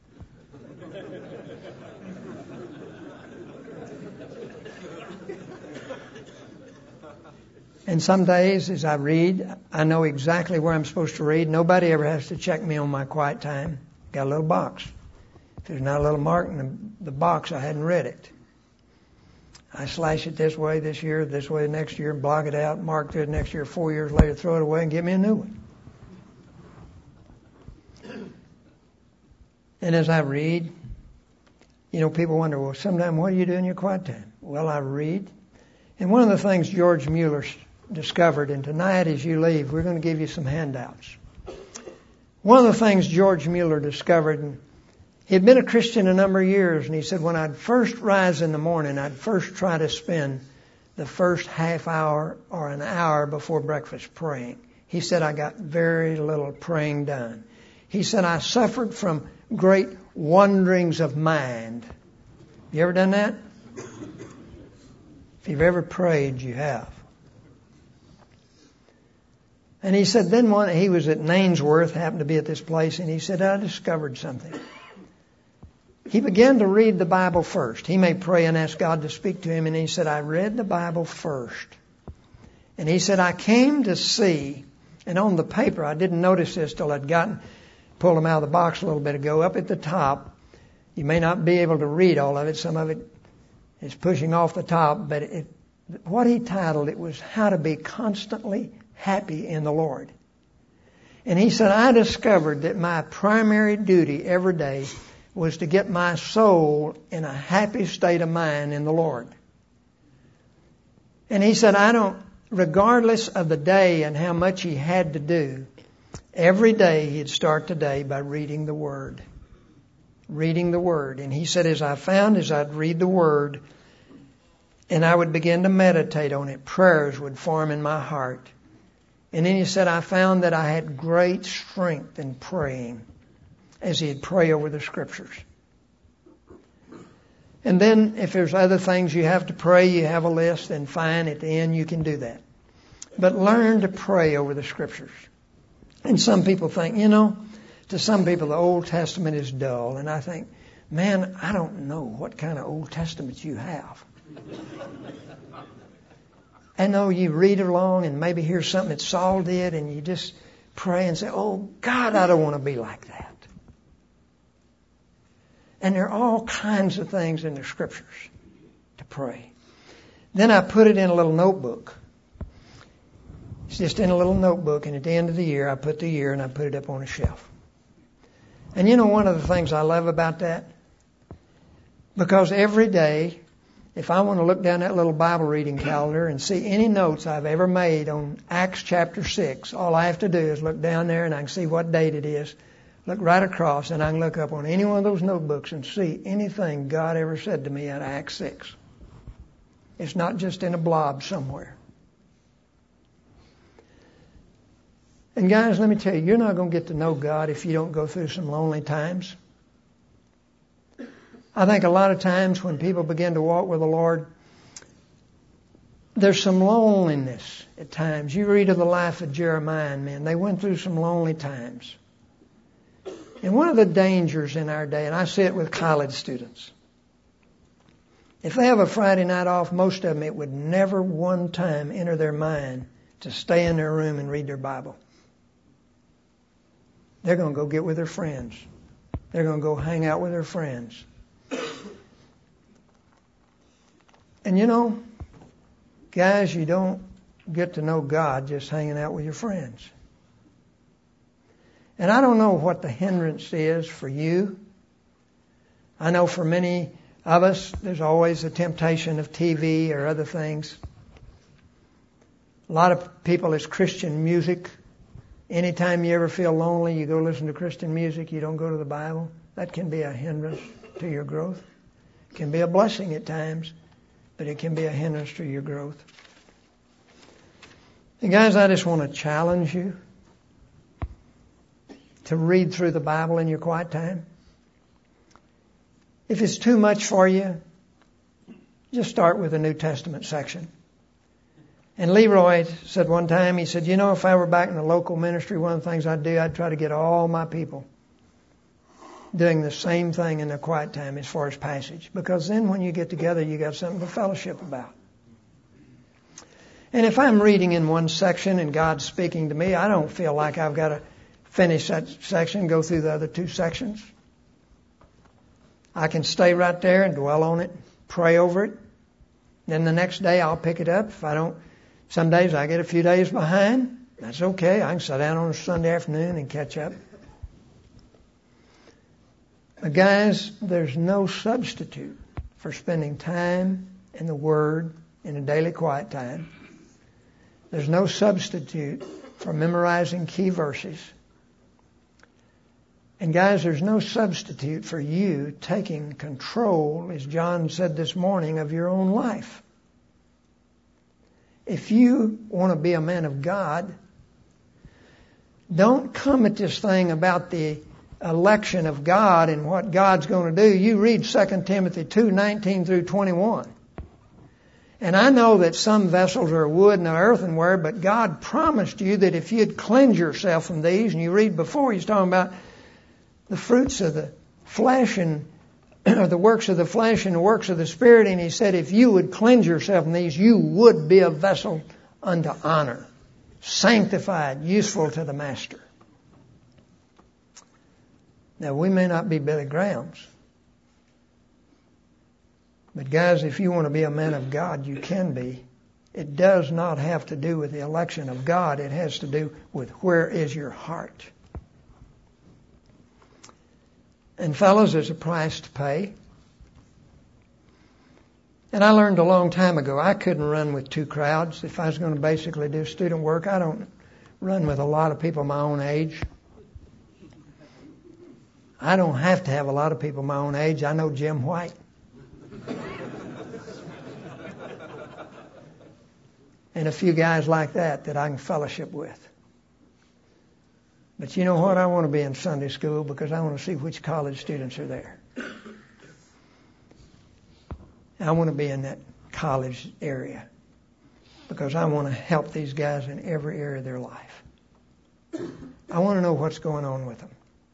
And some days as I read, I know exactly where I'm supposed to read. Nobody ever has to check me on my quiet time. Got a little box. If there's not a little mark in the, the box, I hadn't read it. I slash it this way this year, this way next year, block it out, mark it next year, four years later, throw it away and get me a new one. And as I read, you know, people wonder, well, sometimes what do you do in your quiet time? Well, I read. And one of the things George Mueller discovered, and tonight as you leave, we're going to give you some handouts. One of the things George Mueller discovered, and he'd been a Christian a number of years, and he said, when I'd first rise in the morning, I'd first try to spend the first half hour or an hour before breakfast praying. He said, I got very little praying done. He said, I suffered from great wanderings of mind. You ever done that? If you've ever prayed, you have. And he said, then one, he was at Nainsworth, happened to be at this place, and he said, I discovered something. He began to read the Bible first. He may pray and ask God to speak to him, and he said, I read the Bible first. And he said, I came to see, and on the paper, I didn't notice this till I'd gotten, pulled them out of the box a little bit ago, up at the top, you may not be able to read all of it, some of it is pushing off the top, but it, what he titled it was How to Be Constantly Happy in the Lord. And he said, I discovered that my primary duty every day was to get my soul in a happy state of mind in the Lord. And he said, I don't, regardless of the day and how much he had to do, every day he'd start the day by reading the Word. Reading the Word. And he said, as I found as I'd read the Word and I would begin to meditate on it, prayers would form in my heart. And then he said, I found that I had great strength in praying as he'd pray over the Scriptures. And then if there's other things you have to pray, you have a list, then fine, at the end you can do that. But learn to pray over the Scriptures. And some people think, you know, to some people the Old Testament is dull. And I think, man, I don't know what kind of Old Testament you have. I know you read along and maybe hear something that Saul did and you just pray and say, oh, God, I don't want to be like that. And there are all kinds of things in the Scriptures to pray. Then I put it in a little notebook. It's just in a little notebook, and at the end of the year, I put the year and I put it up on a shelf. And you know one of the things I love about that? Because every day, if I want to look down that little Bible reading calendar and see any notes I've ever made on Acts chapter six, all I have to do is look down there and I can see what date it is, look right across, and I can look up on any one of those notebooks and see anything God ever said to me out of Acts six. It's not just in a blob somewhere. And guys, let me tell you, you're not going to get to know God if you don't go through some lonely times. I think a lot of times when people begin to walk with the Lord, there's some loneliness at times. You read of the life of Jeremiah and men. They went through some lonely times. And one of the dangers in our day, and I see it with college students, if they have a Friday night off, most of them, it would never one time enter their mind to stay in their room and read their Bible. They're going to go get with their friends. They're going to go hang out with their friends. And you know, guys, you don't get to know God just hanging out with your friends. And I don't know what the hindrance is for you. I know for many of us, there's always a temptation of T V or other things. A lot of people, it's Christian music. Anytime you ever feel lonely, you go listen to Christian music, you don't go to the Bible. That can be a hindrance to your growth. It can be a blessing at times, but it can be a hindrance to your growth. And guys, I just want to challenge you to read through the Bible in your quiet time. If it's too much for you, just start with the New Testament section. And Leroy said one time, he said, you know, if I were back in the local ministry, one of the things I'd do, I'd try to get all my people doing the same thing in their quiet time as far as passage. Because then when you get together, you got something to fellowship about. And if I'm reading in one section and God's speaking to me, I don't feel like I've got to finish that section and go through the other two sections. I can stay right there and dwell on it, pray over it. Then the next day I'll pick it up. If I don't, some days I get a few days behind. That's okay. I can sit down on a Sunday afternoon and catch up. But guys, there's no substitute for spending time in the Word in a daily quiet time. There's no substitute for memorizing key verses. And guys, there's no substitute for you taking control, as John said this morning, of your own life. If you want to be a man of God, don't come at this thing about the election of God and what God's going to do. You read Second Timothy two, nineteen through twenty-one. And I know that some vessels are wood and earthenware, but God promised you that if you'd cleanse yourself from these, and you read before, he's talking about the fruits of the flesh and or the works of the flesh and the works of the Spirit. And he said, if you would cleanse yourself from these, you would be a vessel unto honor, sanctified, useful to the master. Now, we may not be Billy Grahams, but guys, if you want to be a man of God, you can be. It does not have to do with the election of God. It has to do with where is your heart. And fellas, there's a price to pay. And I learned a long time ago, I couldn't run with two crowds. If I was going to basically do student work, I don't run with a lot of people my own age. I don't have to have a lot of people my own age. I know Jim White. And a few guys like that that I can fellowship with. But you know what? I want to be in Sunday school because I want to see which college students are there. I want to be in that college area because I want to help these guys in every area of their life. I want to know what's going on with them.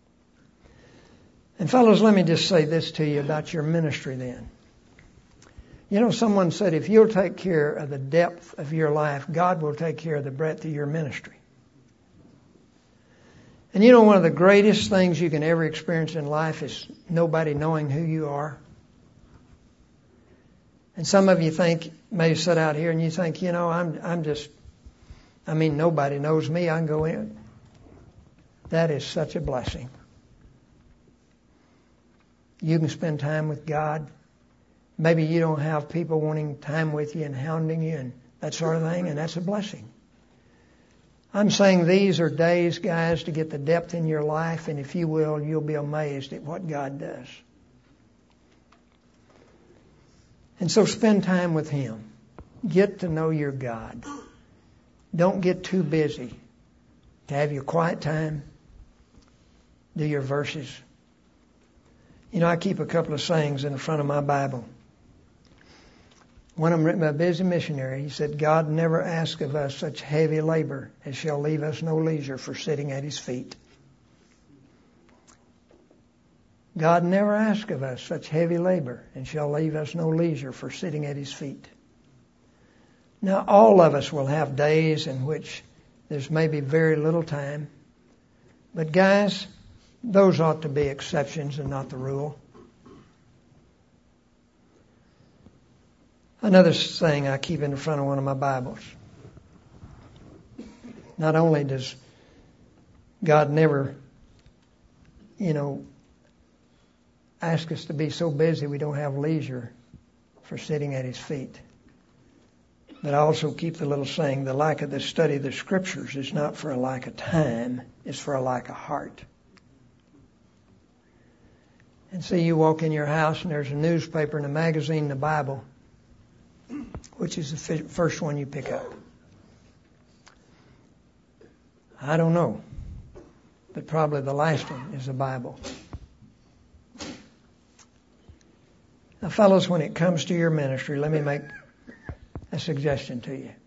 And fellows, let me just say this to you about your ministry then. You know, someone said if you'll take care of the depth of your life, God will take care of the breadth of your ministry. And you know, one of the greatest things you can ever experience in life is nobody knowing who you are. And some of you think, may sit out here and you think, you know, I'm, I'm just, I mean, nobody knows me. I can go in. That is such a blessing. You can spend time with God. Maybe you don't have people wanting time with you and hounding you and that sort of thing, and that's a blessing. I'm saying these are days, guys, to get the depth in your life, and if you will, you'll be amazed at what God does. And so spend time with Him. Get to know your God. Don't get too busy to have your quiet time. Do your verses. You know, I keep a couple of sayings in the front of my Bible. One of them written by a busy missionary. He said, God never asks of us such heavy labor as shall leave us no leisure for sitting at His feet. God never asks of us such heavy labor and shall leave us no leisure for sitting at His feet. Now, all of us will have days in which there's maybe very little time. But guys, those ought to be exceptions and not the rule. Another thing I keep in the front of one of my Bibles. Not only does God never, you know, ask us to be so busy we don't have leisure for sitting at His feet. But I also keep the little saying, the lack of the study of the Scriptures is not for a lack of time, it's for a lack of heart. And see, you walk in your house and there's a newspaper and a magazine and a Bible. Which is the first one you pick up? I don't know. But probably the last one is the Bible. Now, fellows, when it comes to your ministry, let me make a suggestion to you.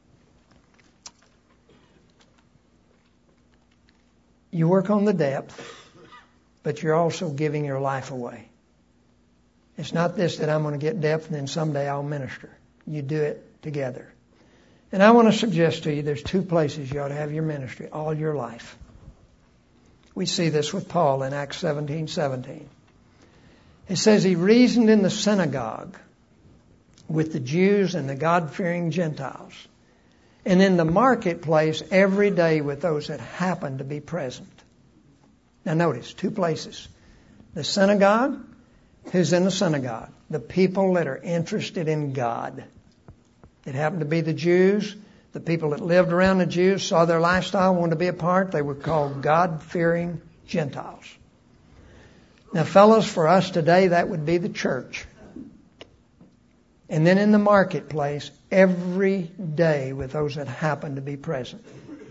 You work on the depth, but you're also giving your life away. It's not this that I'm going to get depth and then someday I'll minister. You do it together. And I want to suggest to you there's two places you ought to have your ministry all your life. We see this with Paul in Acts seventeen seventeen. It says he reasoned in the synagogue with the Jews and the God-fearing Gentiles, and in the marketplace every day with those that happened to be present. Now notice, two places. The synagogue, who's in the synagogue? The people that are interested in God. It happened to be the Jews. The people that lived around the Jews, saw their lifestyle, wanted to be a part. They were called God-fearing Gentiles. Now, fellows, for us today, that would be the church. And then in the marketplace, every day with those that happen to be present.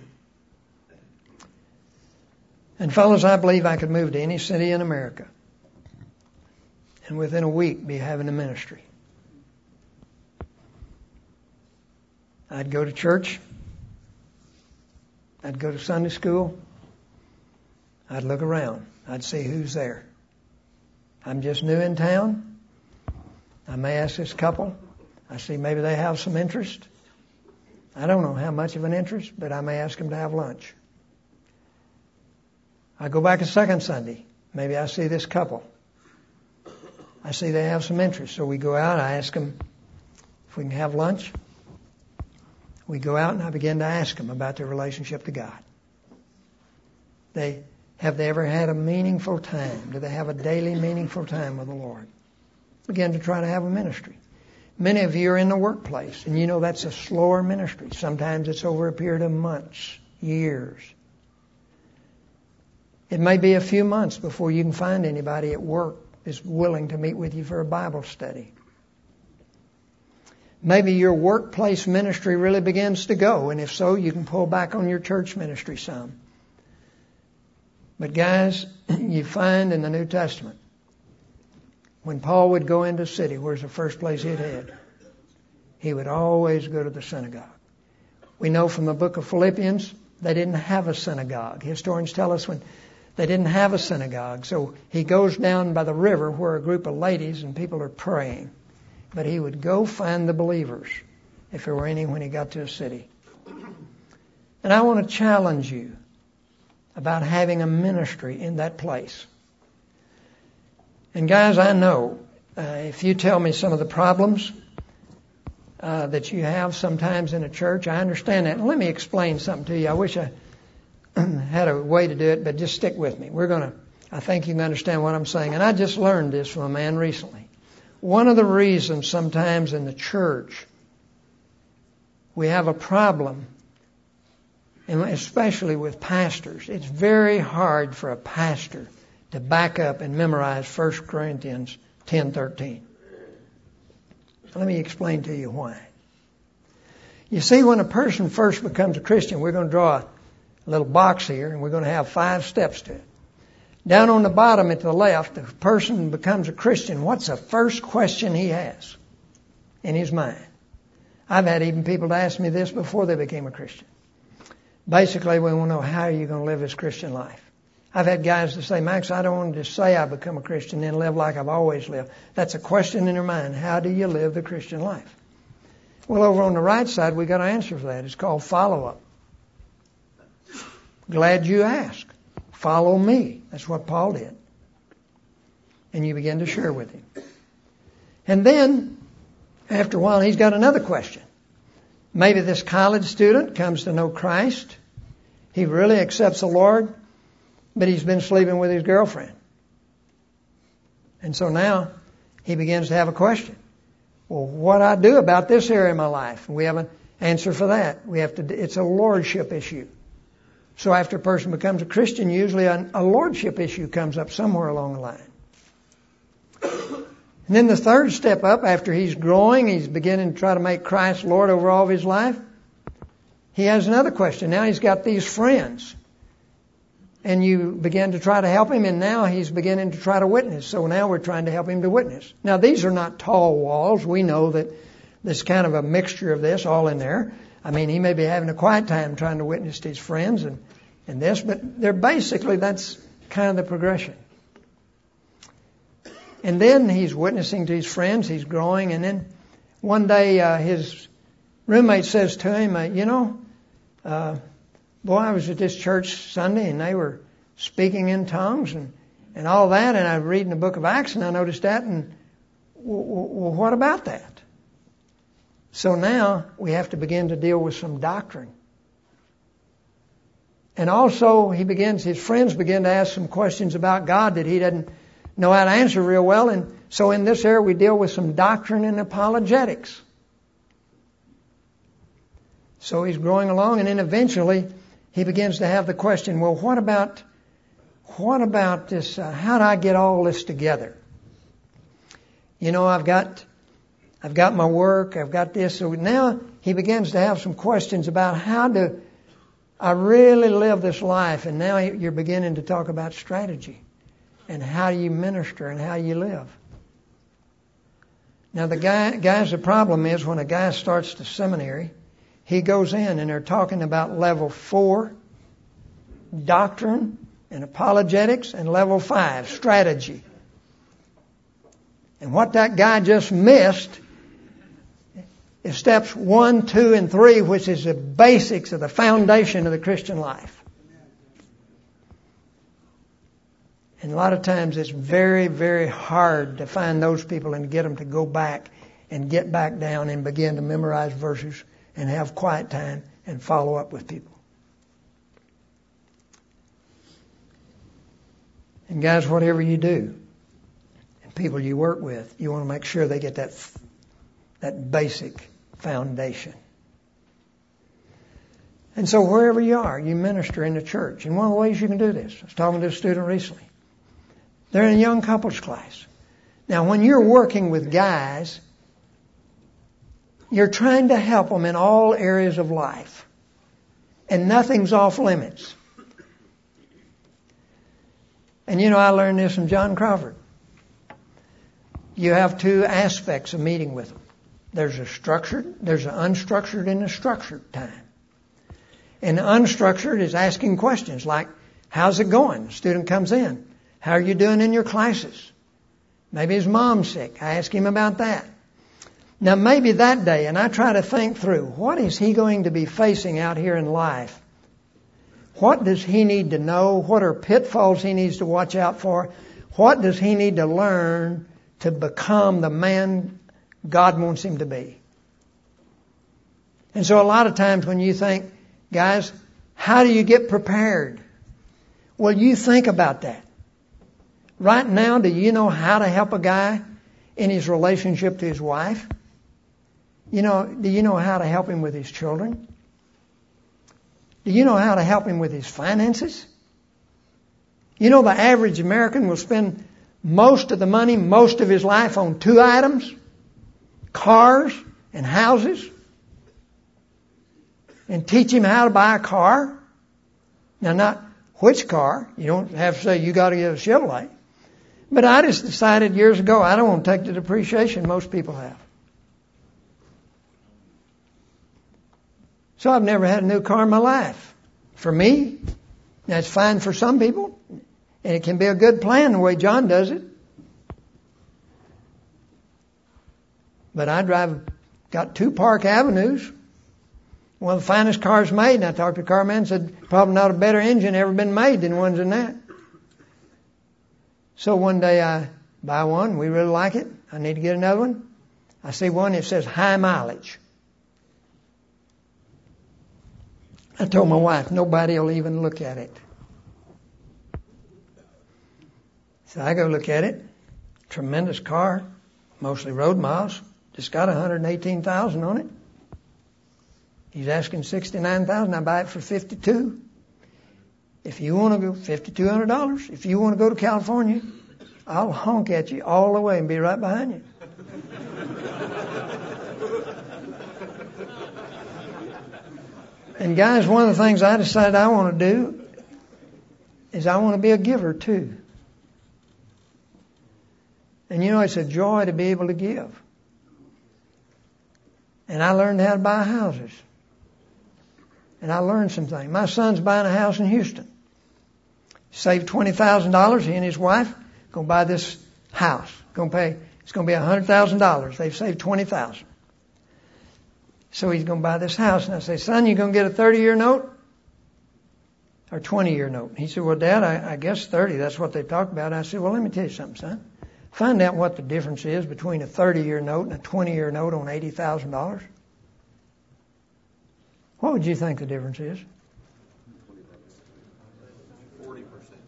And fellows, I believe I could move to any city in America and within a week be having a ministry. I'd go to church. I'd go to Sunday school. I'd look around. I'd see who's there. I'm just new in town. I may ask this couple. I see maybe they have some interest. I don't know how much of an interest, but I may ask them to have lunch. I go back a second Sunday. Maybe I see this couple. I see they have some interest. So we go out. I ask them if we can have lunch. We go out and I begin to ask them about their relationship to God. They have they ever had a meaningful time? Do they have a daily meaningful time with the Lord? Begin to try to have a ministry. Many of you are in the workplace, and you know that's a slower ministry. Sometimes it's over a period of months, years. It may be a few months before you can find anybody at work that's willing to meet with you for a Bible study. Maybe your workplace ministry really begins to go, and if so, you can pull back on your church ministry some. But guys, you find in the New Testament, when Paul would go into a city, where's the first place he'd head? He would always go to the synagogue. We know from the book of Philippians, they didn't have a synagogue. Historians tell us when they didn't have a synagogue. So he goes down by the river where a group of ladies and people are praying. But he would go find the believers, if there were any, when he got to a city. And I want to challenge you about having a ministry in that place. And guys, I know uh, if you tell me some of the problems uh, that you have sometimes in a church, I understand that. And let me explain something to you. I wish I had a way to do it, but just stick with me. We're going to, I think you can understand what I'm saying. And I just learned this from a man recently. One of the reasons sometimes in the church we have a problem, and especially with pastors, it's very hard for a pastor to back up and memorize First Corinthians ten thirteen. Let me explain to you why. You see, when a person first becomes a Christian, we're going to draw a little box here, and we're going to have five steps to it. Down on the bottom at the left, the person becomes a Christian. What's the first question he has in his mind? I've had even people to ask me this before they became a Christian. Basically, we want to know, how are you going to live this Christian life? I've had guys to say, Max, I don't want to just say I become a Christian and live like I've always lived. That's a question in their mind. How do you live the Christian life? Well, over on the right side, we got an answer for that. It's called follow-up. Glad you asked. Follow me. That's what Paul did. And you begin to share with him. And then, after a while, he's got another question. Maybe this college student comes to know Christ. He really accepts the Lord, but he's been sleeping with his girlfriend. And so now he begins to have a question. Well, what I do about this area of my life? We have an answer for that. We have to. It's a lordship issue. So after a person becomes a Christian, usually a, a lordship issue comes up somewhere along the line. And then the third step up, after he's growing, he's beginning to try to make Christ Lord over all of his life. He has another question. Now he's got these friends. And you begin to try to help him, and now he's beginning to try to witness. So now we're trying to help him to witness. Now these are not tall walls. We know that there's kind of a mixture of this all in there. I mean, he may be having a quiet time trying to witness to his friends and, and this, but they're basically, that's kind of the progression. And then he's witnessing to his friends, he's growing, and then one day uh, his roommate says to him, uh, you know, uh, boy, I was at this church Sunday and they were speaking in tongues and, and all that, and I was reading the book of Acts and I noticed that, and well, what about that? So now we have to begin to deal with some doctrine. And also he begins, his friends begin to ask some questions about God that he doesn't know how to answer real well. And so in this area we deal with some doctrine and apologetics. So he's growing along, and then eventually he begins to have the question, well, what about, what about this, uh, how do I get all this together? You know, I've got I've got my work, I've got this. So now he begins to have some questions about how do I really live this life. And now you're beginning to talk about strategy and how you minister and how you live. Now the guy, guys, the problem is when a guy starts the seminary, he goes in and they're talking about level four, doctrine and apologetics, and level five, strategy. And what that guy just missed is steps one, two, and three, which is the basics of the foundation of the Christian life. And a lot of times it's very, very hard to find those people and get them to go back and get back down and begin to memorize verses and have quiet time and follow up with people. And guys, whatever you do, and people you work with, you want to make sure they get that that basic foundation. And so wherever you are, you minister in the church. And one of the ways you can do this, I was talking to a student recently. They're in a young couples class. Now, when you're working with guys, you're trying to help them in all areas of life. And nothing's off limits. And you know, I learned this from John Crawford. You have two aspects of meeting with them. There's a structured, there's an unstructured and a structured time. And the unstructured is asking questions like, how's it going? The student comes in. How are you doing in your classes? Maybe his mom's sick. I ask him about that. Now maybe that day, and I try to think through, what is he going to be facing out here in life? What does he need to know? What are pitfalls he needs to watch out for? What does he need to learn to become the man God wants him to be? And so a lot of times when you think, guys, how do you get prepared? Well, you think about that. Right now, do you know how to help a guy in his relationship to his wife? You know, do you know how to help him with his children? Do you know how to help him with his finances? You know, the average American will spend most of the money, most of his life on two items, cars and houses. And teach him how to buy a car. Now, not which car. You don't have to say you got to get a Chevrolet. But I just decided years ago I don't want to take the depreciation most people have. So I've never had a new car in my life. For me, that's fine for some people. And it can be a good plan the way John does it. But I drive, got two Park Avenues. One of the finest cars made. And I talked to the car man and said, probably not a better engine ever been made than ones in that. So one day I buy one. We really like it. I need to get another one. I see one that says high mileage. I told my wife, nobody will even look at it. So I go look at it. Tremendous car. Mostly road miles. It's got one hundred eighteen thousand on it. He's asking sixty-nine thousand. I buy it for fifty-two. If you want to go, fifty-two hundred dollars. If you want to go to California, I'll honk at you all the way and be right behind you. And guys, one of the things I decided I want to do is I want to be a giver too. And you know, it's a joy to be able to give. And I learned how to buy houses. And I learned some things. My son's buying a house in Houston. Saved twenty thousand dollars. He and his wife going to buy this house. Going to pay, it's going to be one hundred thousand dollars. They've saved twenty thousand dollars. So he's going to buy this house. And I say, son, you going to get a thirty-year note or twenty-year note? He said, well, Dad, I, I guess thirty. That's what they talked about. I said, well, let me tell you something, son. Find out what the difference is between a thirty-year note and a twenty-year note on eighty thousand dollars. What would you think the difference is? forty percent.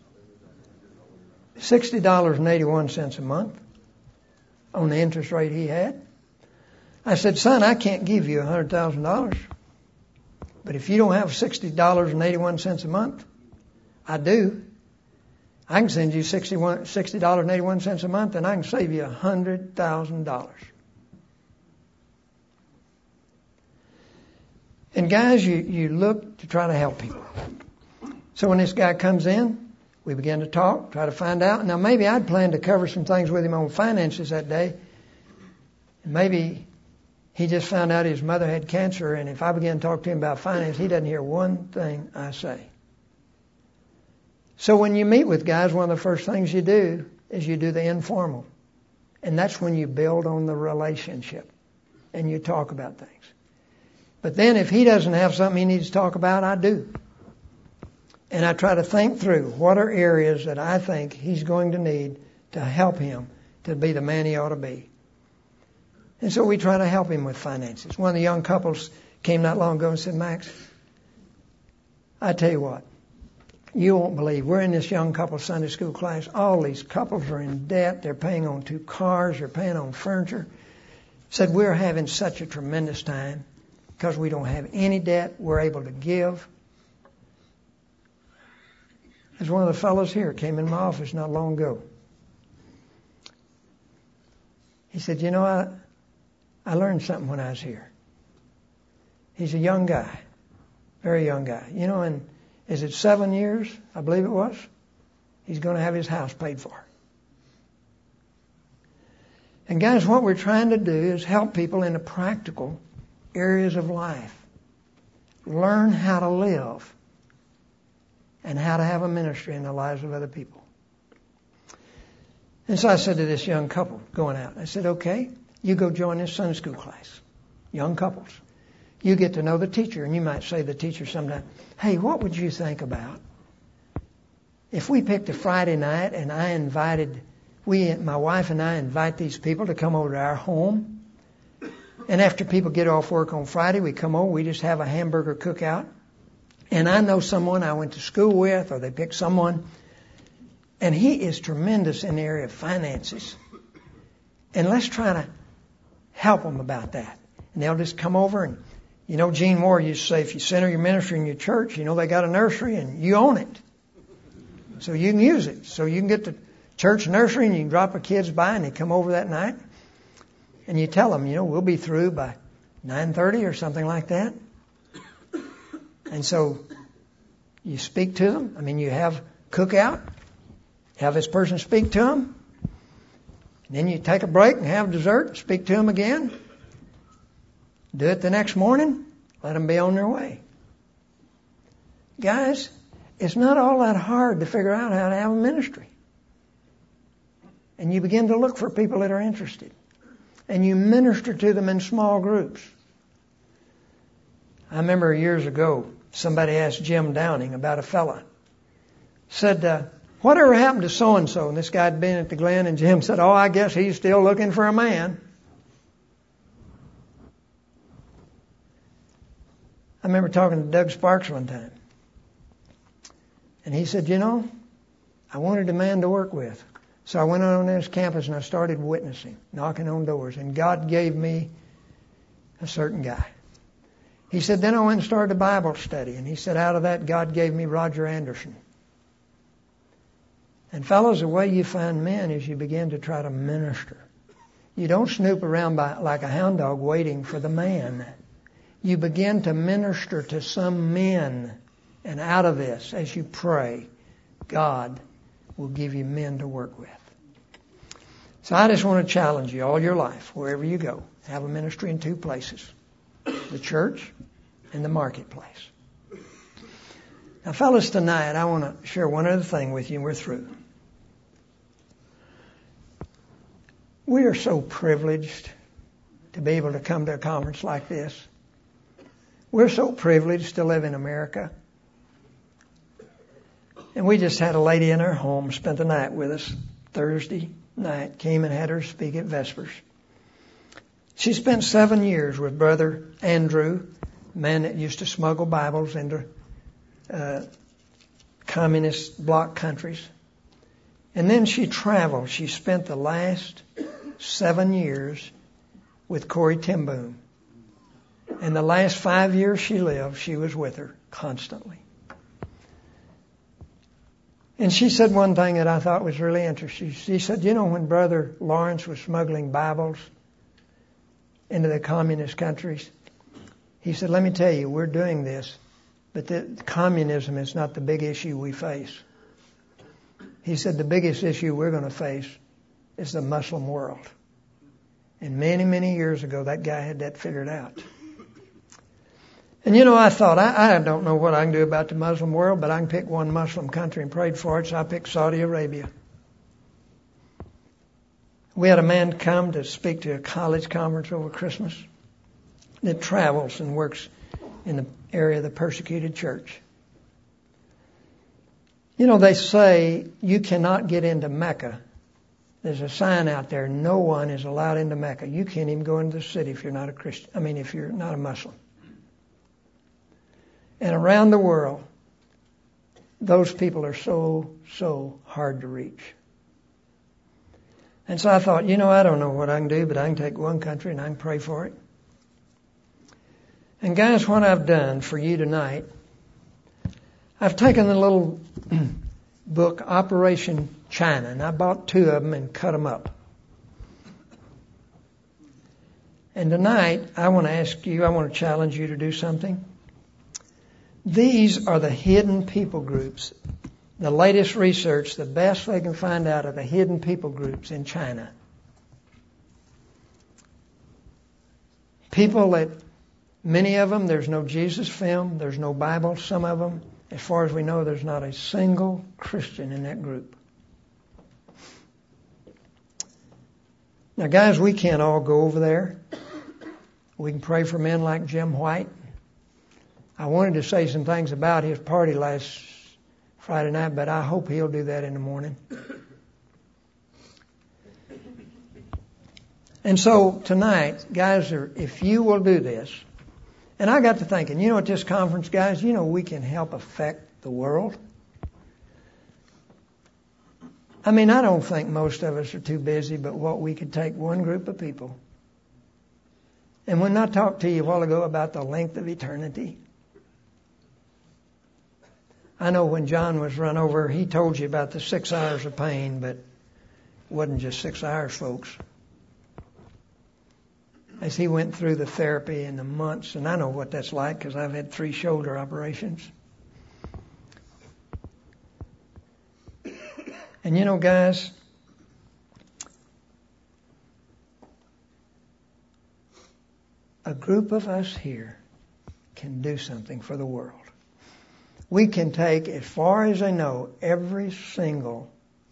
sixty dollars and eighty-one cents a month on the interest rate he had. I said, son, I can't give you one hundred thousand dollars. But if you don't have sixty dollars and eighty-one cents a month, I do. I can send you sixty dollars and eighty-one cents a month, and I can save you one hundred thousand dollars. And guys, you, you look to try to help people. So when this guy comes in, we begin to talk, try to find out. Now maybe I'd planned to cover some things with him on finances that day. And maybe he just found out his mother had cancer, and if I began to talk to him about finance, he doesn't hear one thing I say. So when you meet with guys, one of the first things you do is you do the informal. And that's when you build on the relationship and you talk about things. But then if he doesn't have something he needs to talk about, I do. And I try to think through what are areas that I think he's going to need to help him to be the man he ought to be. And so we try to help him with finances. One of the young couples came not long ago and said, Max, I tell you what, you won't believe. We're in this young couple Sunday school class. All these couples are in debt. They're paying on two cars. They're paying on furniture. Said we're having such a tremendous time because we don't have any debt. We're able to give. There's one of the fellows here came in my office not long ago. He said, you know, I, I learned something when I was here. He's a young guy, very young guy. You know, and is it seven years, I believe it was? He's going to have his house paid for. And guys, what we're trying to do is help people in the practical areas of life. Learn how to live and how to have a ministry in the lives of other people. And so I said to this young couple going out, I said, okay, you go join this Sunday school class. Young couples. You get to know the teacher, and you might say to the teacher sometime, hey, what would you think about if we picked a Friday night and I invited, we, my wife and I invite these people to come over to our home, and after people get off work on Friday, we come over, we just have a hamburger cookout, and I know someone I went to school with, or they pick someone, and he is tremendous in the area of finances, and let's try to help them about that. And they'll just come over and, you know, Gene Moore used to say, if you center your ministry in your church, you know, they got a nursery and you own it. So you can use it. So you can get the church nursery and you can drop the kids by and they come over that night. And you tell them, you know, we'll be through by nine thirty or something like that. And so you speak to them. I mean, you have cookout, have this person speak to them. And then you take a break and have dessert, speak to them again. Do it the next morning. Let them be on their way. Guys, it's not all that hard to figure out how to have a ministry. And you begin to look for people that are interested. And you minister to them in small groups. I remember years ago, somebody asked Jim Downing about a fella. Said, uh, whatever happened to so-and-so? And this guy had been at the Glen, and Jim said, oh, I guess he's still looking for a man. I remember talking to Doug Sparks one time. And he said, you know, I wanted a man to work with. So I went on this campus and I started witnessing, knocking on doors. And God gave me a certain guy. He said, then I went and started a Bible study. And he said, out of that, God gave me Roger Anderson. And fellows, the way you find men is you begin to try to minister. You don't snoop around by, like a hound dog waiting for the man. You begin to minister to some men. And out of this, as you pray, God will give you men to work with. So I just want to challenge you all your life, wherever you go, have a ministry in two places, the church and the marketplace. Now, fellas, tonight I want to share one other thing with you and we're through. We are so privileged to be able to come to a conference like this. We're so privileged to live in America. And we just had a lady in our home, spent the night with us Thursday night, came and had her speak at Vespers. She spent seven years with Brother Andrew, a man that used to smuggle Bibles into uh, communist bloc countries. And then she traveled. She spent the last seven years with Corrie ten Boom. And the last five years she lived, she was with her constantly. And she said one thing that I thought was really interesting. She said, you know, when Brother Lawrence was smuggling Bibles into the communist countries, he said, let me tell you, we're doing this, but the, communism is not the big issue we face. He said, the biggest issue we're going to face is the Muslim world. And many, many years ago, that guy had that figured out. And you know, I thought, I, I don't know what I can do about the Muslim world, but I can pick one Muslim country and prayed for it, so I picked Saudi Arabia. We had a man come to speak to a college conference over Christmas that travels and works in the area of the persecuted church. You know, they say you cannot get into Mecca. There's a sign out there, no one is allowed into Mecca. You can't even go into the city if you're not a Christian. I mean, if you're not a Muslim. And around the world, those people are so, so hard to reach. And so I thought, you know, I don't know what I can do, but I can take one country and I can pray for it. And guys, what I've done for you tonight, I've taken the little book, Operation China, and I bought two of them and cut them up. And tonight, I want to ask you, I want to challenge you to do something. These are the hidden people groups. The latest research, the best they can find out of the hidden people groups in China. People that, many of them, there's no Jesus film, there's no Bible. Some of them, as far as we know, there's not a single Christian in that group. Now, guys, we can't all go over there. We can pray for men like Jim White. I wanted to say some things about his party last Friday night, but I hope he'll do that in the morning. And so tonight, guys, if you will do this, and I got to thinking, you know, at this conference, guys, you know, we can help affect the world. I mean, I don't think most of us are too busy, but what we could take one group of people. And when I talked to you a while ago about the length of eternity, I know when John was run over, he told you about the six hours of pain, but it wasn't just six hours, folks. As he went through the therapy and the months, and I know what that's like because I've had three shoulder operations. And you know, guys, a group of us here can do something for the world. We can take, as far as I know, every single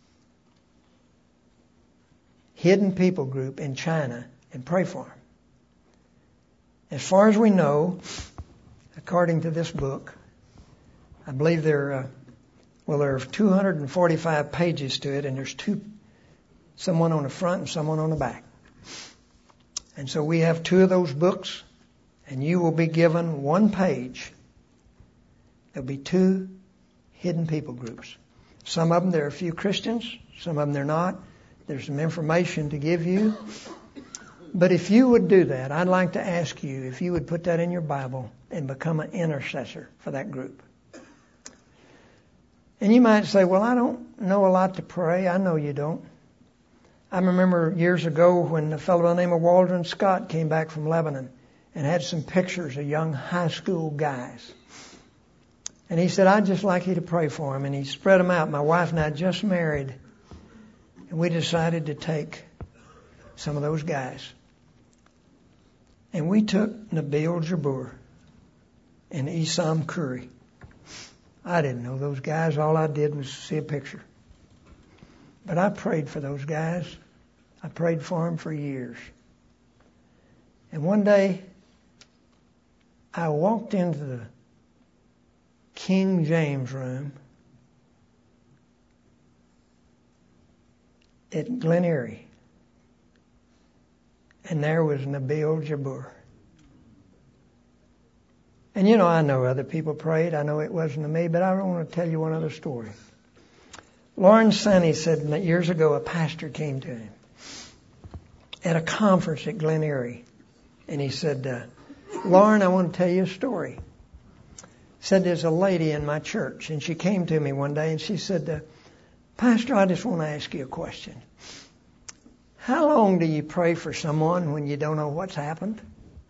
hidden people group in China and pray for them. As far as we know, according to this book, I believe there, uh, well, there are two hundred forty-five pages to it, and there's two, someone on the front and someone on the back. And so we have two of those books, and you will be given one page. There'll be two hidden people groups. Some of them, there are a few Christians. Some of them, they're not. There's some information to give you. But if you would do that, I'd like to ask you if you would put that in your Bible and become an intercessor for that group. And you might say, well, I don't know a lot to pray. I know you don't. I remember years ago when a fellow by the name of Waldron Scott came back from Lebanon and had some pictures of young high school guys. And he said, I'd just like you to pray for him. And he spread them out. My wife and I just married. And we decided to take some of those guys. And we took Nabil Jabbour and Isam Curry. I didn't know those guys. All I did was see a picture. But I prayed for those guys. I prayed for them for years. And one day, I walked into the King James room at Glen Erie. And there was Nabil Jabbour. And you know, I know other people prayed. I know it wasn't to me, but I want to tell you one other story. Lauren Sanney said that years ago a pastor came to him at a conference at Glen Erie. And he said, uh, Lauren, I want to tell you a story. Said there's a lady in my church, and she came to me one day and she said, uh, Pastor, I just want to ask you a question. How long do you pray for someone when you don't know what's happened?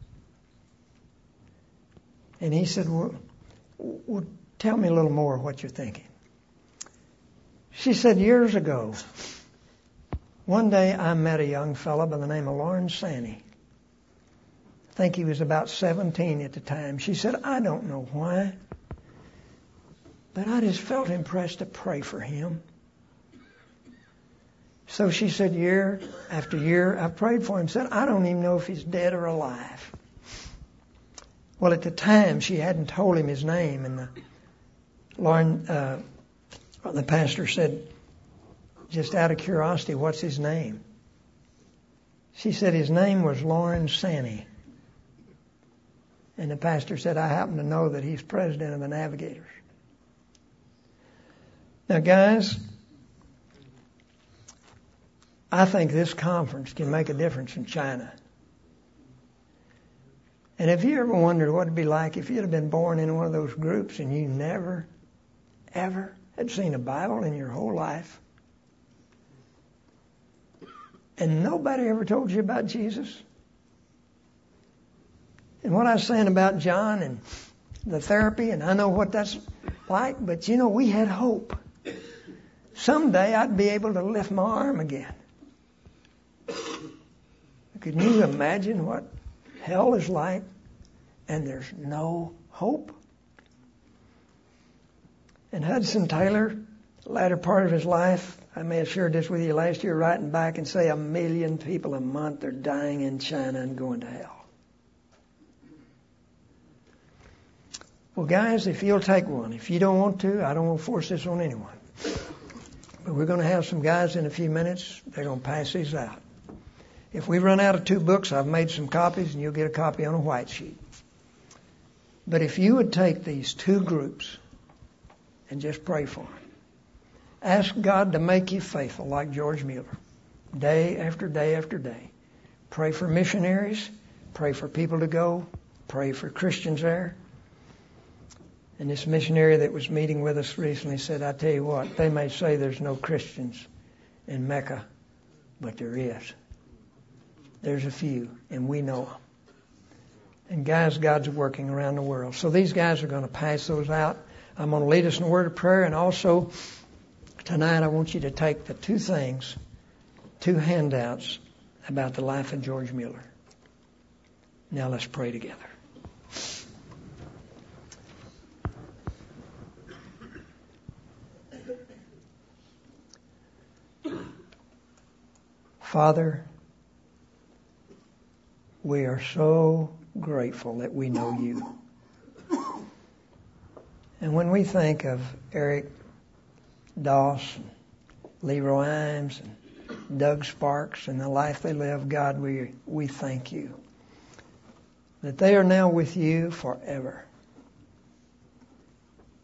And he said, well, well, tell me a little more of what you're thinking. She said, years ago, one day I met a young fellow by the name of Lauren Sanney. I think he was about seventeen at the time. She said, I don't know why, but I just felt impressed to pray for him. So she said, year after year, I prayed for him. Said, I don't even know if he's dead or alive. Well, at the time, she hadn't told him his name, and the Lauren, uh, the pastor said, just out of curiosity, what's his name? She said his name was Lauren Sanney. And the pastor said, I happen to know that he's president of the Navigators. Now, guys, I think this conference can make a difference in China. And have you ever wondered what it'd be like if you'd have been born in one of those groups and you never, ever had seen a Bible in your whole life? And nobody ever told you about Jesus? And what I was saying about John and the therapy, and I know what that's like, but you know, we had hope. Someday I'd be able to lift my arm again. Can you imagine what hell is like? And there's no hope. And Hudson Taylor, the latter part of his life, I may have shared this with you last year, writing back and say a million people a month are dying in China and going to hell. Well, guys, if you'll take one. If you don't want to, I don't want to force this on anyone. But we're going to have some guys in a few minutes. They're going to pass these out. If we run out of two books, I've made some copies, and you'll get a copy on a white sheet. But if you would take these two groups and just pray for them. Ask God to make you faithful like George Mueller. Day after day after day. Pray for missionaries. Pray for people to go. Pray for Christians there. And this missionary that was meeting with us recently said, I tell you what, they may say there's no Christians in Mecca, but there is. There's a few, and we know them. And guys, God's working around the world. So these guys are going to pass those out. I'm going to lead us in a word of prayer, and also tonight I want you to take the two things, two handouts about the life of George Mueller. Now let's pray together. Father, we are so grateful that we know you. And when we think of Eric Doss, and Leroy Imes, and Doug Sparks, and the life they live, God, we we thank you that they are now with you forever.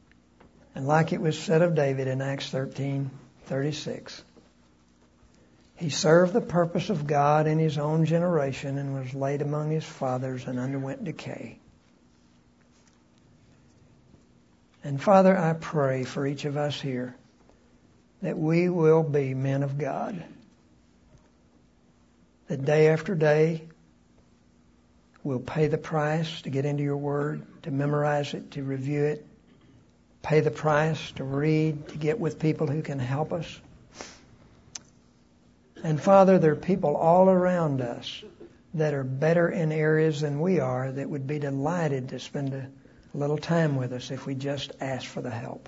And like it was said of David in Acts thirteen thirty-six, He served the purpose of God in his own generation and was laid among his fathers and underwent decay. And Father, I pray for each of us here that we will be men of God. That day after day, we'll pay the price to get into your word, to memorize it, to review it, pay the price to read, to get with people who can help us. And Father, there are people all around us that are better in areas than we are that would be delighted to spend a little time with us if we just ask for the help.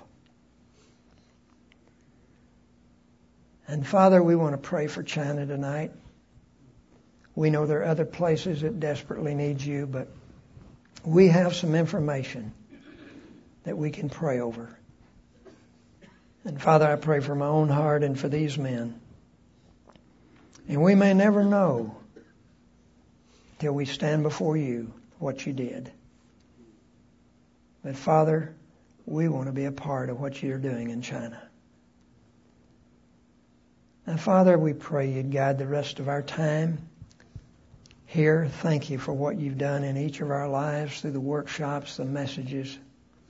And Father, we want to pray for China tonight. We know there are other places that desperately need you, but we have some information that we can pray over. And Father, I pray for my own heart and for these men. And we may never know till we stand before you what you did. But Father, we want to be a part of what you're doing in China. Now, Father, we pray you'd guide the rest of our time here. Thank you for what you've done in each of our lives through the workshops, the messages.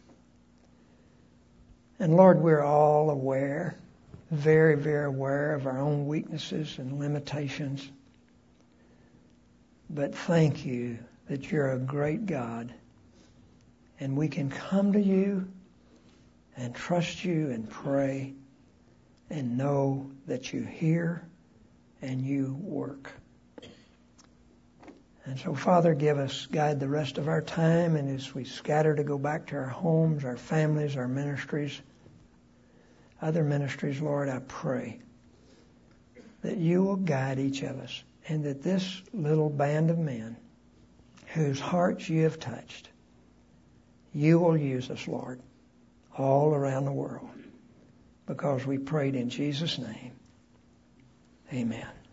And Lord, we're all aware, very, very aware of our own weaknesses and limitations. But thank you that you're a great God. And we can come to you and trust you and pray and know that you hear and you work. And so, Father, give us, guide the rest of our time, and as we scatter to go back to our homes, our families, our ministries, other ministries, Lord, I pray that you will guide each of us, and that this little band of men whose hearts you have touched, you will use us, Lord, all around the world, because we prayed in Jesus' name. Amen.